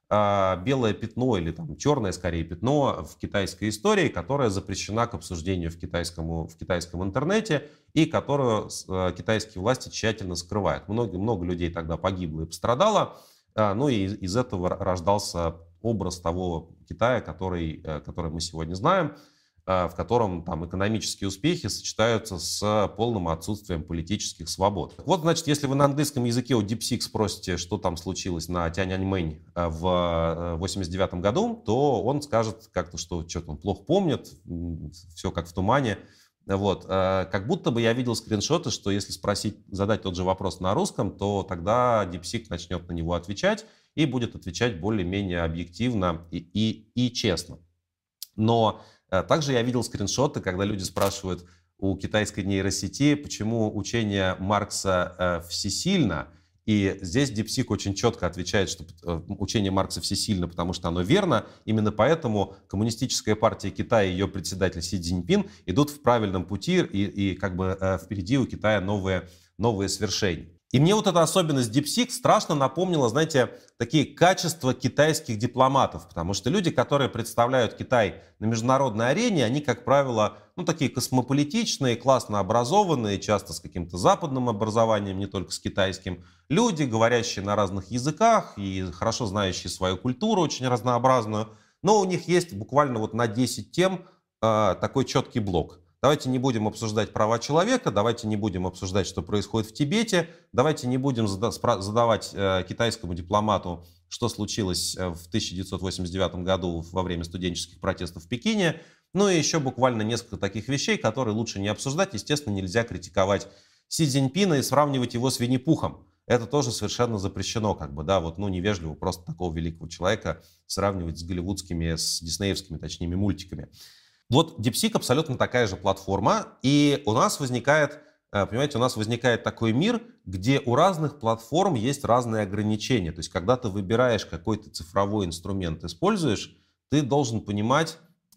белое пятно или там черное, скорее, пятно в китайской истории, которая запрещена к обсуждению в китайском интернете и которую китайские власти тщательно скрывают. Много людей тогда погибло и пострадало. И из этого рождался образ того Китая, который мы сегодня знаем, в котором там экономические успехи сочетаются с полным отсутствием политических свобод. Вот, значит, если вы на английском языке у DeepSeek спросите, что там случилось на Тяньаньмэнь в 89 году, то он скажет как-то, что что-то он плохо помнит, все как в тумане. Вот. Как будто бы я видел скриншоты, что если задать тот же вопрос на русском, то тогда DeepSeek начнет на него отвечать и будет отвечать более-менее объективно и честно. Но также я видел скриншоты, когда люди спрашивают у китайской нейросети, почему учение Маркса всесильно. И здесь DeepSeek очень четко отвечает, что учение Маркса всесильно, потому что оно верно. Именно поэтому Коммунистическая партия Китая и ее председатель Си Цзиньпин идут в правильном пути, и как бы впереди у Китая новые свершения. И мне вот эта особенность DeepSeek страшно напомнила, знаете, такие качества китайских дипломатов, потому что люди, которые представляют Китай на международной арене, они, как правило, ну, такие космополитичные, классно образованные, часто с каким-то западным образованием, не только с китайским, люди, говорящие на разных языках и хорошо знающие свою культуру, очень разнообразную, но у них есть буквально вот на 10 тем такой четкий блок. Давайте не будем обсуждать права человека, давайте не будем обсуждать, что происходит в Тибете, давайте не будем задавать китайскому дипломату, что случилось в 1989 году во время студенческих протестов в Пекине. Ну и еще буквально несколько таких вещей, которые лучше не обсуждать. Естественно, нельзя критиковать Си Цзиньпина и сравнивать его с Винни-Пухом. Это тоже совершенно запрещено, как бы, да, вот, ну, невежливо просто такого великого человека сравнивать с голливудскими, с диснеевскими, точнее, мультиками. Вот DeepSeek абсолютно такая же платформа, и у нас возникает, понимаете, у нас возникает такой мир, где у разных платформ есть разные ограничения. То есть, когда ты выбираешь какой-то цифровой инструмент, используешь, ты должен понимать,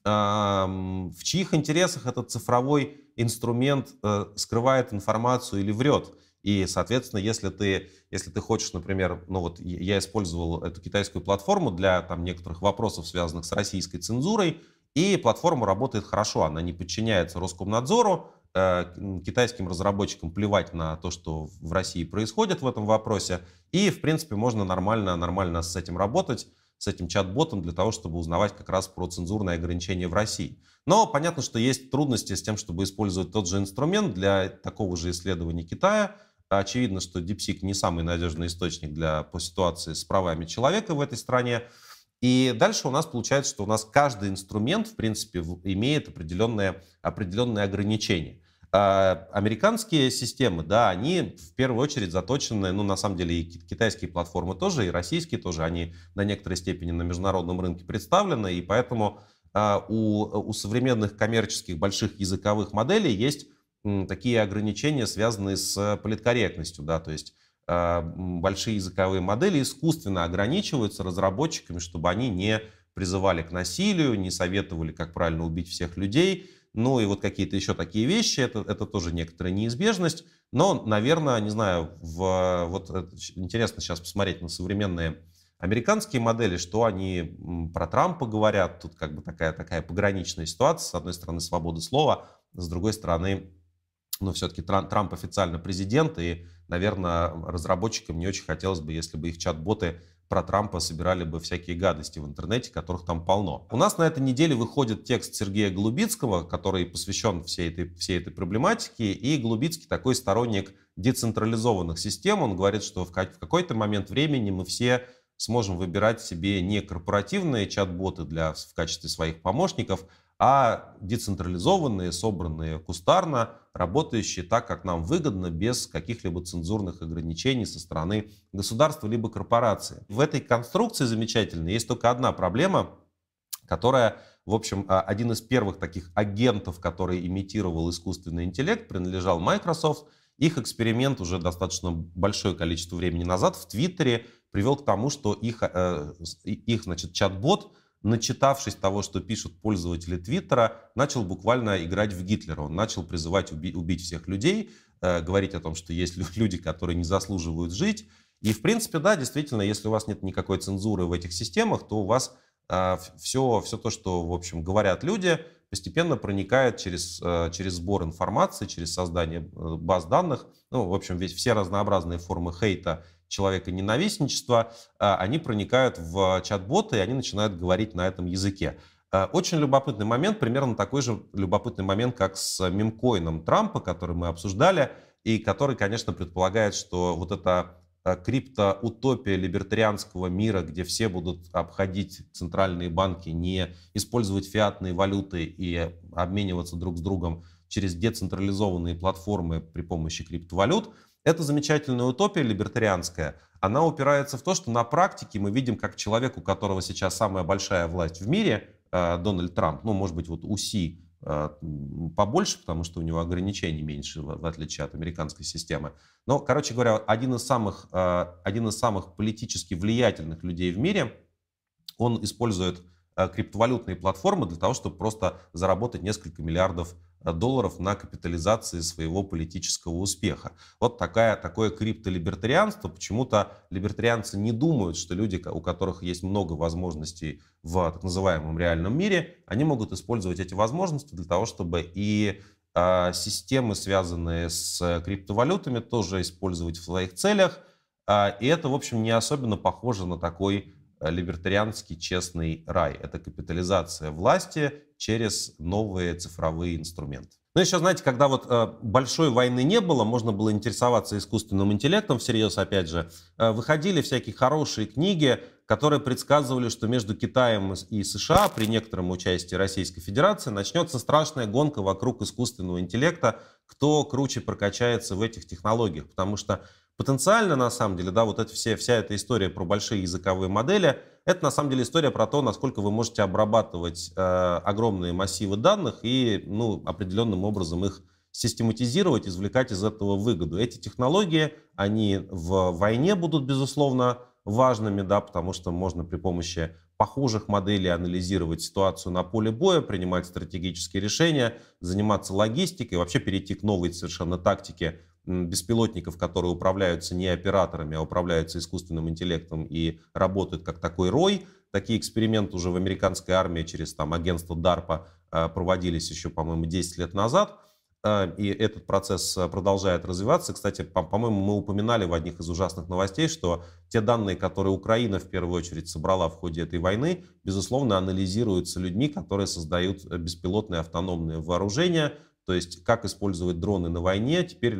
в чьих интересах этот цифровой инструмент скрывает информацию или врет. И, соответственно, если ты хочешь, например, ну вот я использовал эту китайскую платформу для там некоторых вопросов, связанных с российской цензурой, и платформа работает хорошо, она не подчиняется Роскомнадзору, китайским разработчикам плевать на то, что в России происходит в этом вопросе, и, в принципе, можно нормально с этим работать, с этим чат-ботом для того, чтобы узнавать как раз про цензурные ограничения в России. Но понятно, что есть трудности с тем, чтобы использовать тот же инструмент для такого же исследования Китая. Очевидно, что DeepSeek не самый надежный источник по ситуации с правами человека в этой стране. И дальше у нас получается, что у нас каждый инструмент, в принципе, имеет определенные ограничения. Американские системы, да, они в первую очередь заточены, ну, на самом деле, и китайские платформы тоже, и российские тоже, они на некоторой степени на международном рынке представлены, и поэтому у современных коммерческих больших языковых моделей есть такие ограничения, связанные с политкорректностью, да, то есть большие языковые модели искусственно ограничиваются разработчиками, чтобы они не призывали к насилию, не советовали, как правильно убить всех людей. Ну и вот какие-то еще такие вещи, это тоже некоторая неизбежность. Но, наверное, не знаю, интересно сейчас посмотреть на современные американские модели, что они про Трампа говорят. Тут как бы такая пограничная ситуация. С одной стороны, свобода слова, с другой стороны, но все-таки Трамп официально президент, и, наверное, разработчикам не очень хотелось бы, если бы их чат-боты про Трампа собирали бы всякие гадости в интернете, которых там полно. У нас на этой неделе выходит текст Сергея Голубицкого, который посвящен всей этой проблематике, и Голубицкий такой сторонник децентрализованных систем. Он говорит, что в какой-то момент времени мы все сможем выбирать себе не корпоративные чат-боты в качестве своих помощников, а децентрализованные, собранные кустарно, работающие так, как нам выгодно, без каких-либо цензурных ограничений со стороны государства либо корпорации. В этой конструкции замечательной есть только одна проблема, которая, в общем, один из первых таких агентов, который имитировал искусственный интеллект, принадлежал Microsoft. Их эксперимент уже достаточно большое количество времени назад в Твиттере привел к тому, что их значит, чат-бот, начитавшись того, что пишут пользователи Твиттера, начал буквально играть в Гитлера. Он начал призывать убить всех людей, говорить о том, что есть люди, которые не заслуживают жить. И, в принципе, да, действительно, если у вас нет никакой цензуры в этих системах, то у вас все то, что, в общем, говорят люди, постепенно проникает через сбор информации, через создание баз данных. Ну, в общем, все разнообразные формы хейта, человека-ненавистничества, они проникают в чат-боты, и они начинают говорить на этом языке. Очень любопытный момент, примерно такой же любопытный момент, как с мемкоином Трампа, который мы обсуждали, и который, конечно, предполагает, что вот эта криптоутопия либертарианского мира, где все будут обходить центральные банки, не использовать фиатные валюты и обмениваться друг с другом через децентрализованные платформы при помощи криптовалют, это замечательная утопия либертарианская. Она упирается в то, что на практике мы видим, как человек, у которого сейчас самая большая власть в мире, Дональд Трамп, ну, может быть, вот у Си побольше, потому что у него ограничений меньше, в отличие от американской системы. Но, короче говоря, один из самых политически влиятельных людей в мире, он использует криптовалютные платформы для того, чтобы просто заработать несколько миллиардов долларов на капитализации своего политического успеха. Вот такое криптолибертарианство. Почему-то либертарианцы не думают, что люди, у которых есть много возможностей в так называемом реальном мире, они могут использовать эти возможности для того, чтобы и системы, связанные с криптовалютами, тоже использовать в своих целях. И это, в общем, не особенно похоже на такой либертарианский честный рай. Это капитализация власти через новые цифровые инструменты. Ну, еще, знаете, когда вот большой войны не было, можно было интересоваться искусственным интеллектом всерьез, опять же, выходили всякие хорошие книги, которые предсказывали, что между Китаем и США при некотором участии Российской Федерации начнется страшная гонка вокруг искусственного интеллекта, кто круче прокачается в этих технологиях. Потому что потенциально, на самом деле, да, вот вся эта история про большие языковые модели, это на самом деле история про то, насколько вы можете обрабатывать огромные массивы данных и определенным образом их систематизировать, извлекать из этого выгоду. Эти технологии, они в войне будут, безусловно, важными, да, потому что можно при помощи похожих моделей анализировать ситуацию на поле боя, принимать стратегические решения, заниматься логистикой, вообще перейти к новой совершенно тактике беспилотников, которые управляются не операторами, а управляются искусственным интеллектом и работают как такой рой. Такие эксперименты уже в американской армии через агентство DARPA проводились еще, по-моему, 10 лет назад. И этот процесс продолжает развиваться. Кстати, по-моему, мы упоминали в одних из ужасных новостей, что те данные, которые Украина в первую очередь собрала в ходе этой войны, безусловно, анализируются людьми, которые создают беспилотные автономные вооружения. То есть, как использовать дроны на войне, теперь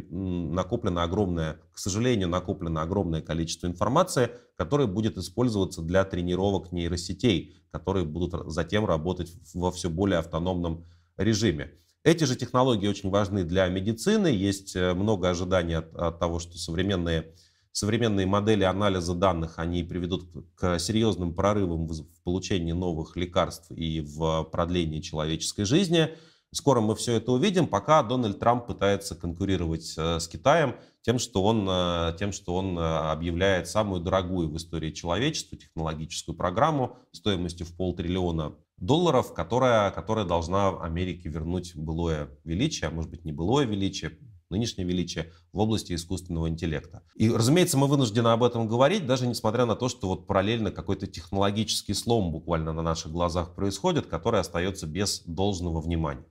к сожалению, накоплено огромное количество информации, которая будет использоваться для тренировок нейросетей, которые будут затем работать во все более автономном режиме. Эти же технологии очень важны для медицины. Есть много ожиданий от того, что современные модели анализа данных, они приведут к серьезным прорывам в получении новых лекарств и в продлении человеческой жизни. Скоро мы все это увидим, пока Дональд Трамп пытается конкурировать с Китаем тем, что он объявляет самую дорогую в истории человечества технологическую программу стоимостью в $500 billion, которая должна Америке вернуть былое величие, а может быть не былое величие, нынешнее величие в области искусственного интеллекта. И, разумеется, мы вынуждены об этом говорить, даже несмотря на то, что вот параллельно какой-то технологический слом буквально на наших глазах происходит, который остается без должного внимания.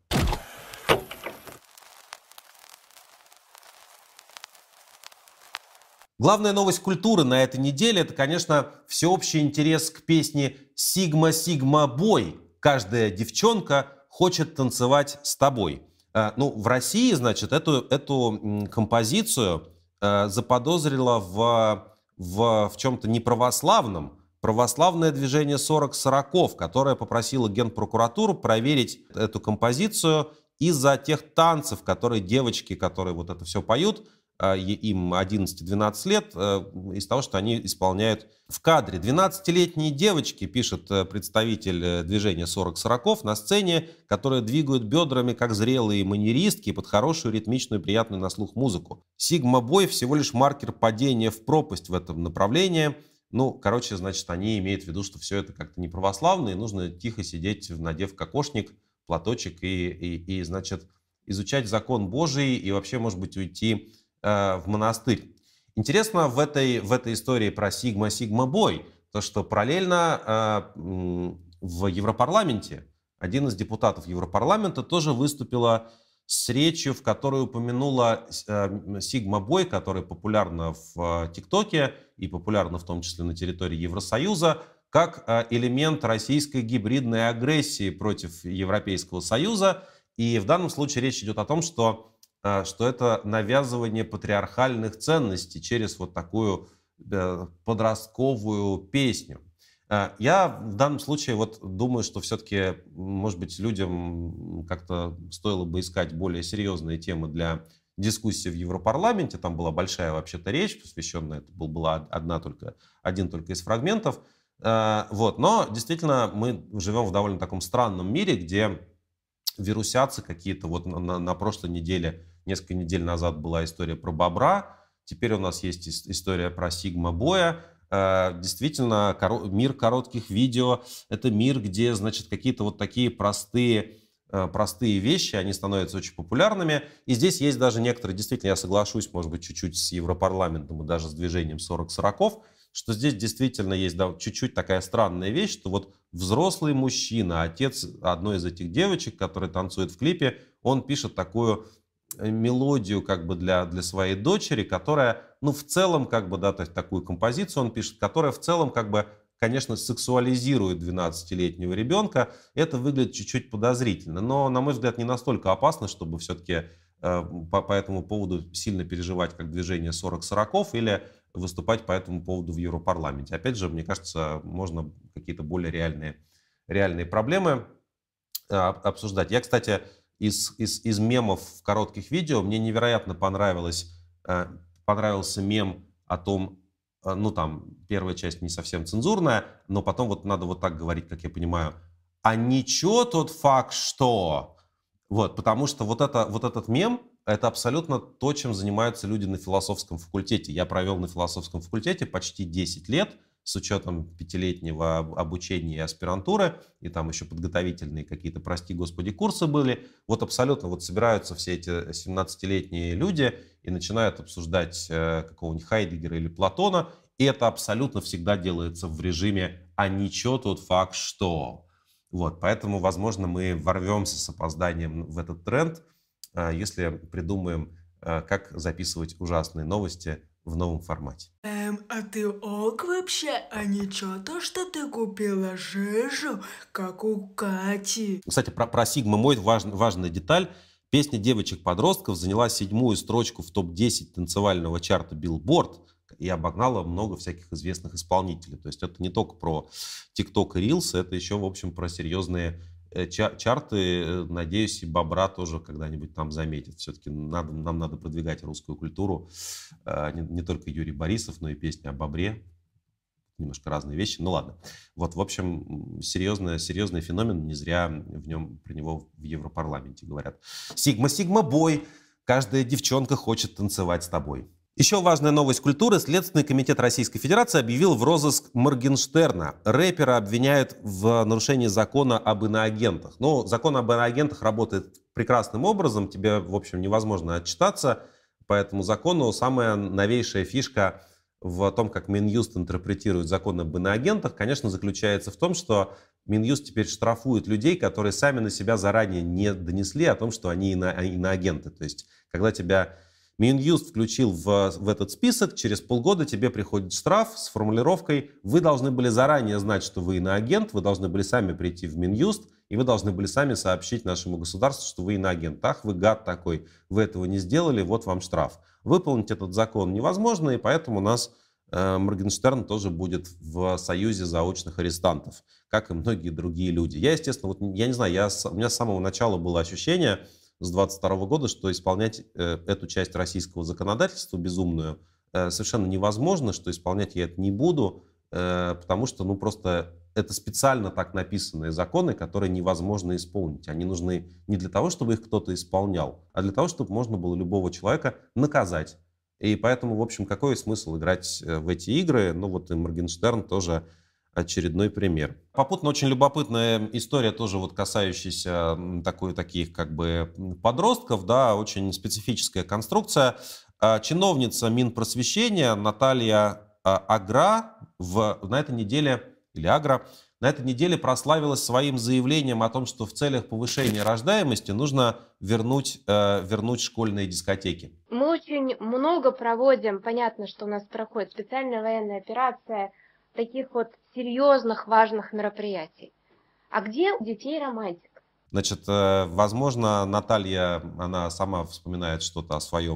Главная новость культуры на этой неделе — это, конечно, всеобщий интерес к песне «Сигма, Сигма, бой». Каждая девчонка хочет танцевать с тобой. В России, значит, эту композицию заподозрило в чем-то неправославном православное движение 40-40, которое попросило Генпрокуратуру проверить эту композицию из-за тех танцев, которые девочки, которые вот это все поют, им 11-12 лет, из того, что они исполняют в кадре. 12-летние девочки, пишет представитель движения 40-40, на сцене, которые двигают бедрами, как зрелые манеристки, под хорошую, ритмичную, приятную на слух музыку. Сигма-бой всего лишь маркер падения в пропасть в этом направлении. Значит, они имеют в виду, что все это как-то неправославно, и нужно тихо сидеть, надев кокошник, платочек, и значит, изучать закон Божий, и вообще, может быть, уйти в монастырь. Интересно в этой истории про Сигма-Сигма-бой, то, что параллельно в Европарламенте один из депутатов Европарламента тоже выступила с речью, в которой упомянула Сигма-бой, которая популярна в ТикТоке и популярна в том числе на территории Евросоюза, как элемент российской гибридной агрессии против Европейского Союза. И в данном случае речь идет о том, что это навязывание патриархальных ценностей через вот такую подростковую песню. Я в данном случае думаю, что все-таки, может быть, людям как-то стоило бы искать более серьезные темы для дискуссии в Европарламенте. Там была большая вообще-то речь, посвященная, это была один только из фрагментов. Но действительно мы живем в довольно таком странном мире, где вирусятся какие-то. На прошлой неделе, несколько недель назад была история про бобра, теперь у нас есть история про Сигма-боя. Действительно, мир коротких видео, это мир, где, значит, какие-то вот такие простые вещи, они становятся очень популярными. И здесь есть даже некоторые, действительно, я соглашусь, может быть, чуть-чуть с Европарламентом и даже с движением 40-40, что здесь действительно есть, да, чуть-чуть такая странная вещь, что вот взрослый мужчина, отец одной из этих девочек, которая танцует в клипе, он пишет такую мелодию как бы для своей дочери, которая, ну, в целом, как бы, да, то есть такую композицию он пишет, которая в целом, как бы, конечно, сексуализирует 12-летнего ребенка. Это выглядит чуть-чуть подозрительно, но, на мой взгляд, не настолько опасно, чтобы все-таки по этому поводу сильно переживать как движение 40-40 или выступать по этому поводу в Европарламенте. Опять же, мне кажется, можно какие-то более реальные проблемы обсуждать. Я, кстати, из мемов в коротких видео мне невероятно понравился мем о том, ну там первая часть не совсем цензурная, но потом вот надо вот так говорить, как я понимаю, а ничего тот факт, что... Вот, потому что вот этот мем, это абсолютно то, чем занимаются люди на философском факультете. Я провел на философском факультете почти 10 лет, с учетом 5-летнего обучения и аспирантуры, и там еще подготовительные какие-то, прости господи, курсы были. Вот абсолютно вот собираются все эти 17-летние люди и начинают обсуждать какого-нибудь Хайдеггера или Платона, и это абсолютно всегда делается в режиме «а ничего тут факт что». Вот, поэтому, возможно, мы ворвемся с опозданием в этот тренд, если придумаем, как записывать ужасные новости в новом формате. А ты ок вообще? А ничего то, что ты купила жижу, как у Кати? Кстати, про Sigma Moid важная деталь. Песня девочек-подростков заняла 7-ю строчку в топ-10 танцевального чарта Billboard и обогнала много всяких известных исполнителей. То есть это не только про TikTok и Reels, это еще, в общем, про серьезные чарты. Надеюсь, и Бобра тоже когда-нибудь там заметит. Все-таки нам надо продвигать русскую культуру. Не только Юрий Борисов, но и песня о Бобре. Немножко разные вещи, ну ладно. Вот, в общем, серьезный феномен, не зря про него в Европарламенте говорят. Сигма бой, каждая девчонка хочет танцевать с тобой. Еще важная новость культуры. Следственный комитет Российской Федерации объявил в розыск Моргенштерна. Рэпера обвиняют в нарушении закона об иноагентах. Ну, закон об иноагентах работает прекрасным образом. Тебе, в общем, невозможно отчитаться по этому закону. Самая новейшая фишка в том, как Минюст интерпретирует закон об иноагентах, конечно, заключается в том, что Минюст теперь штрафует людей, которые сами на себя заранее не донесли о том, что они иноагенты. То есть, когда тебя Минюст включил в этот список, через полгода тебе приходит штраф с формулировкой: вы должны были заранее знать, что вы иноагент, вы должны были сами прийти в Минюст, и вы должны были сами сообщить нашему государству, что вы иноагент. Ах, вы гад такой, вы этого не сделали, вот вам штраф. Выполнить этот закон невозможно, и поэтому у нас Моргенштерн тоже будет в союзе заочных арестантов, как и многие другие люди. Я, естественно, вот, я не знаю, у меня с самого начала было ощущение с 22 года, что исполнять эту часть российского законодательства безумную совершенно невозможно, что исполнять я это не буду, потому что, ну, просто это специально так написанные законы, которые невозможно исполнить. Они нужны не для того, чтобы их кто-то исполнял, а для того, чтобы можно было любого человека наказать. И поэтому, в общем, какой смысл играть в эти игры? Ну, вот и Моргенштерн тоже очередной пример. Попутно очень любопытная история, тоже вот касающаяся таких как бы подростков, да, очень специфическая конструкция. Чиновница Минпросвещения Наталья Агра на этой неделе, или Агра, на этой неделе прославилась своим заявлением о том, что в целях повышения рождаемости нужно вернуть школьные дискотеки. Мы очень много проводим, понятно, что у нас проходит специальная военная операция, таких вот серьезных, важных мероприятий. А где у детей романтика? Значит, возможно, Наталья, она сама вспоминает что-то о своей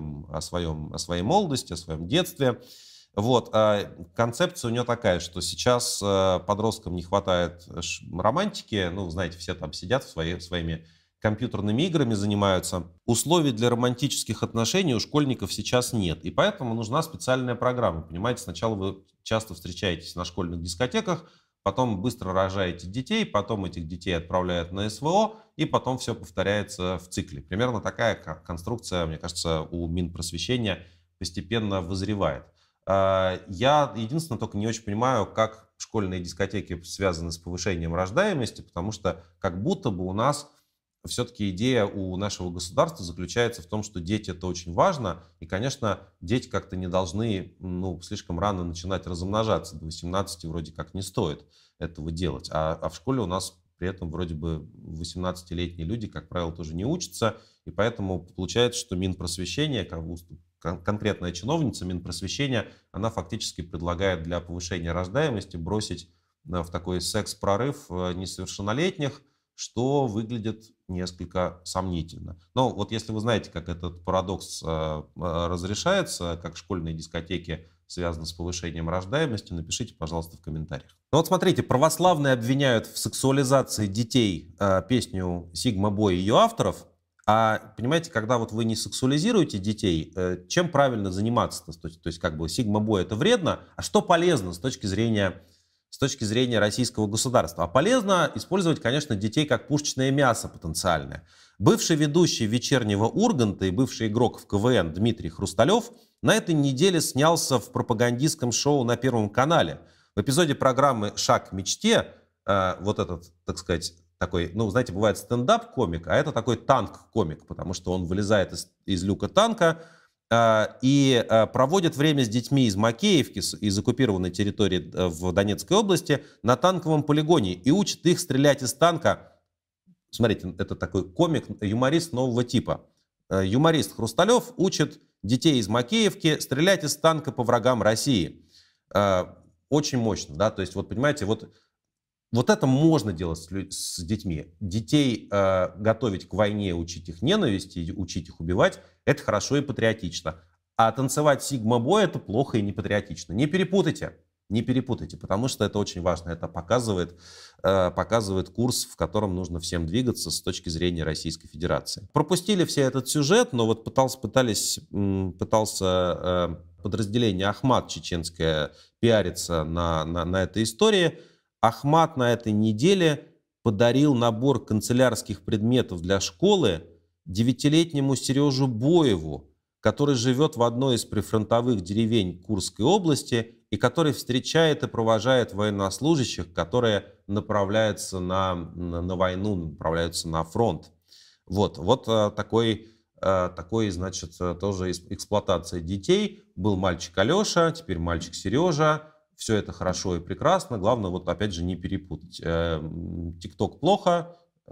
молодости, о своем детстве. Вот, концепция у нее такая, что сейчас подросткам не хватает романтики, ну, знаете, все там сидят своими компьютерными играми занимаются. Условий для романтических отношений у школьников сейчас нет, и поэтому нужна специальная программа. Понимаете, сначала вы часто встречаетесь на школьных дискотеках, потом быстро рожаете детей, потом этих детей отправляют на СВО, и потом все повторяется в цикле. Примерно такая конструкция, мне кажется, у Минпросвещения постепенно вызревает. Я единственное только не очень понимаю, как школьные дискотеки связаны с повышением рождаемости, потому что как будто бы у нас все-таки идея у нашего государства заключается в том, что дети — это очень важно, и, конечно, дети как-то не должны слишком рано начинать размножаться. До 18 вроде как не стоит этого делать. А в школе у нас при этом вроде бы 18-летние люди, как правило, тоже не учатся, и поэтому получается, что Минпросвещение, конкретная чиновница Минпросвещения, она фактически предлагает для повышения рождаемости бросить в такой секс-прорыв несовершеннолетних, что выглядит несколько сомнительно. Но вот если вы знаете, как этот парадокс разрешается, как школьные дискотеки связаны с повышением рождаемости, напишите, пожалуйста, в комментариях. Ну вот смотрите, православные обвиняют в сексуализации детей песню «Сигма Бой» и ее авторов. А понимаете, когда вот вы не сексуализируете детей, чем правильно заниматься-то? То есть как бы «Сигма Бой» — это вредно, а что полезно с точки зрения российского государства? А полезно использовать, конечно, детей как пушечное мясо потенциальное. Бывший ведущий «Вечернего Урганта» и бывший игрок в КВН Дмитрий Хрусталев на этой неделе снялся в пропагандистском шоу на Первом канале. В эпизоде программы «Шаг к мечте» вот этот, так сказать, такой, знаете, бывает стендап-комик, а это такой танк-комик, потому что он вылезает из люка танка и проводит время с детьми из Макеевки, из оккупированной территории в Донецкой области, на танковом полигоне и учит их стрелять из танка. Смотрите, это такой комик, юморист нового типа. Юморист Хрусталев учит детей из Макеевки стрелять из танка по врагам России. Очень мощно, да, то есть вот понимаете, вот это можно делать с детьми. Детей готовить к войне, учить их ненависти, учить их убивать — это хорошо и патриотично. А танцевать сигма-бой — это плохо и не патриотично. Не перепутайте, потому что это очень важно. Это показывает курс, в котором нужно всем двигаться с точки зрения Российской Федерации. Пропустили все этот сюжет, но вот пытался подразделение Ахмат чеченское пиариться на этой истории. Ахмат на этой неделе подарил набор канцелярских предметов для школы 9-летнему Сережу Боеву, который живет в одной из прифронтовых деревень Курской области и который встречает и провожает военнослужащих, которые направляются на войну, направляются на фронт. Вот такой, значит, тоже эксплуатация детей. Был мальчик Алеша, теперь мальчик Сережа. Все это хорошо и прекрасно. Главное, вот опять же, не перепутать. ТикТок плохо.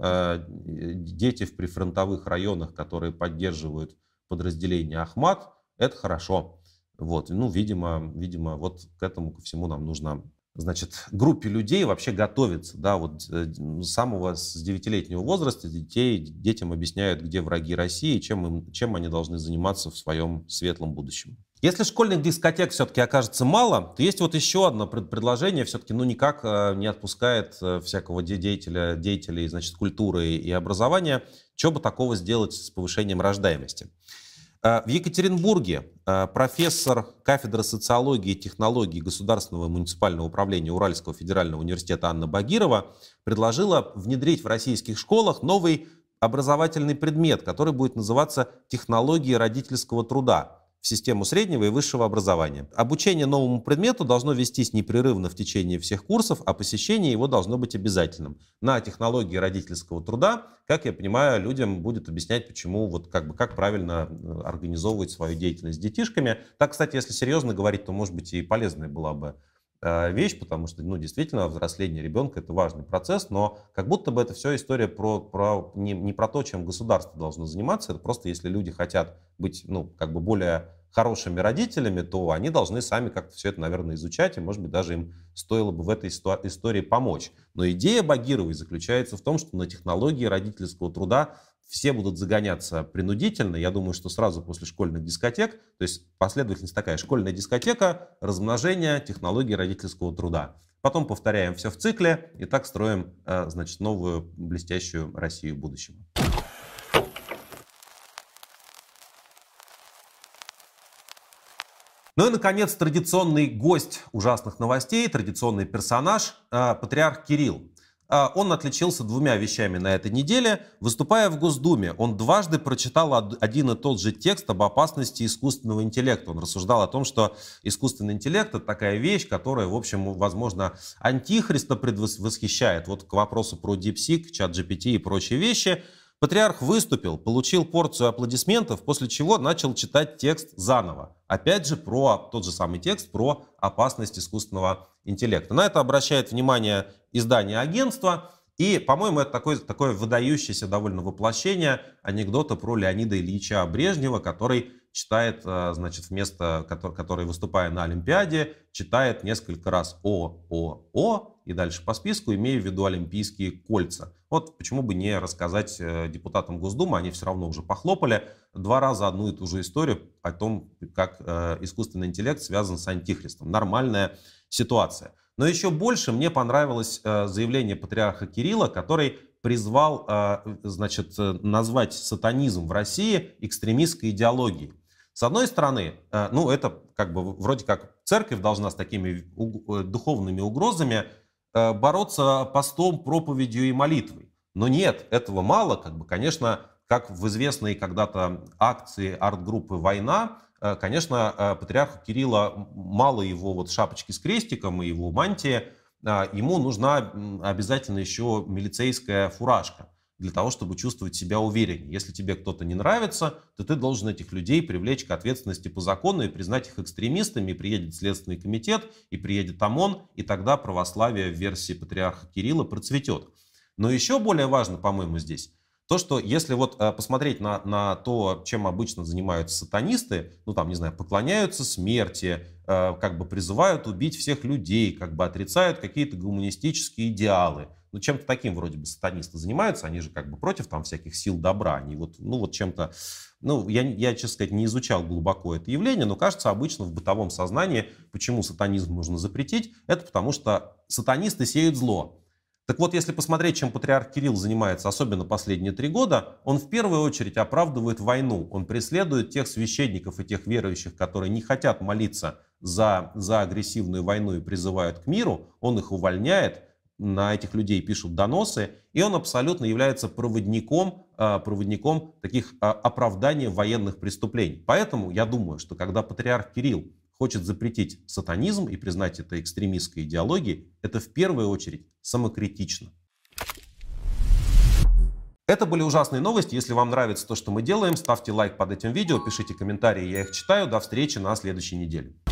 Дети в прифронтовых районах, которые поддерживают подразделение Ахмат, это хорошо. Вот, видимо, вот к этому, ко всему нам нужно, значит, группе людей вообще готовиться. Да, вот с 9-летнего возраста детям объясняют, где враги России, чем они должны заниматься в своем светлом будущем. Если школьных дискотек все-таки окажется мало, то есть вот еще одно предложение, все-таки никак не отпускает всякого деятелей, значит, культуры и образования. Что бы такого сделать с повышением рождаемости? В Екатеринбурге профессор кафедры социологии и технологий Государственного муниципального управления Уральского федерального университета Анна Багирова предложила внедрить в российских школах новый образовательный предмет, который будет называться «Технологии родительского труда» в систему среднего и высшего образования. Обучение новому предмету должно вестись непрерывно в течение всех курсов, а посещение его должно быть обязательным. На технологии родительского труда, как я понимаю, людям будет объяснять, почему, как правильно организовывать свою деятельность с детишками. Так, кстати, если серьезно говорить, то, может быть, и полезная была бы вещь, потому что, действительно, взросление ребенка — это важный процесс, но как будто бы это все история не про то, чем государство должно заниматься. Это просто, если люди хотят быть, более хорошими родителями, то они должны сами как-то все это, наверное, изучать, и, может быть, даже им стоило бы в этой истории помочь. Но идея Багировой заключается в том, что на технологии родительского труда все будут загоняться принудительно. Я думаю, что сразу после школьных дискотек, то есть последовательность такая: школьная дискотека, размножение, технологии родительского труда. Потом повторяем все в цикле и так строим, значит, новую блестящую Россию будущего. Ну и, наконец, традиционный гость ужасных новостей, традиционный персонаж, патриарх Кирилл. Он отличился двумя вещами на этой неделе. Выступая в Госдуме, он дважды прочитал один и тот же текст об опасности искусственного интеллекта. Он рассуждал о том, что искусственный интеллект — это такая вещь, которая, в общем, возможно, антихриста предвосхищает. Вот к вопросу про DeepSeek, ChatGPT и прочие вещи. Патриарх выступил, получил порцию аплодисментов, после чего начал читать текст заново. Опять же, про тот же самый текст про опасность искусственного интеллекта. На это обращает внимание издание агентства. И, по-моему, это такое выдающееся довольно воплощение анекдота про Леонида Ильича Брежнева, который читает, значит, который, выступая на Олимпиаде, читает несколько раз О, и дальше по списку, имея в виду Олимпийские кольца. Вот почему бы не рассказать депутатам Госдумы, они все равно уже похлопали 2 раза одну и ту же историю о том, как искусственный интеллект связан с антихристом. Нормальная ситуация. Но еще больше мне понравилось заявление патриарха Кирилла, который призвал, значит, назвать сатанизм в России экстремистской идеологией. С одной стороны, ну, это как бы вроде как церковь должна с такими духовными угрозами бороться постом, проповедью и молитвой. Но нет, этого мало. Конечно, как в известной когда-то акции арт-группы «Война», конечно, патриарху Кирилла мало его вот шапочки с крестиком и его мантии. Ему нужна обязательно еще милицейская фуражка для того, чтобы чувствовать себя увереннее. Если тебе кто-то не нравится, то ты должен этих людей привлечь к ответственности по закону и признать их экстремистами. И приедет Следственный комитет, и приедет ОМОН, и тогда православие в версии патриарха Кирилла процветет. Но еще более важно, по-моему, здесь то, что если вот посмотреть на то, чем обычно занимаются сатанисты, ну там, не знаю, поклоняются смерти, как бы призывают убить всех людей, как бы отрицают какие-то гуманистические идеалы. Ну, чем-то таким вроде бы сатанисты занимаются, они же как бы против там всяких сил добра. Они вот, ну, вот чем-то, ну, я, честно сказать, не изучал глубоко это явление, но кажется, обычно в бытовом сознании, почему сатанизм нужно запретить, это потому что сатанисты сеют зло. Так вот, если посмотреть, чем патриарх Кирилл занимается, особенно последние 3 года, он в первую очередь оправдывает войну. Он преследует тех священников и тех верующих, которые не хотят молиться за агрессивную войну и призывают к миру. Он их увольняет, на этих людей пишут доносы, и он абсолютно является проводником таких оправданий военных преступлений. Поэтому я думаю, что когда патриарх Кирилл хочет запретить сатанизм и признать это экстремистской идеологией, это в первую очередь самокритично. Это были ужасные новости. Если вам нравится то, что мы делаем, ставьте лайк под этим видео, пишите комментарии, я их читаю. До встречи на следующей неделе.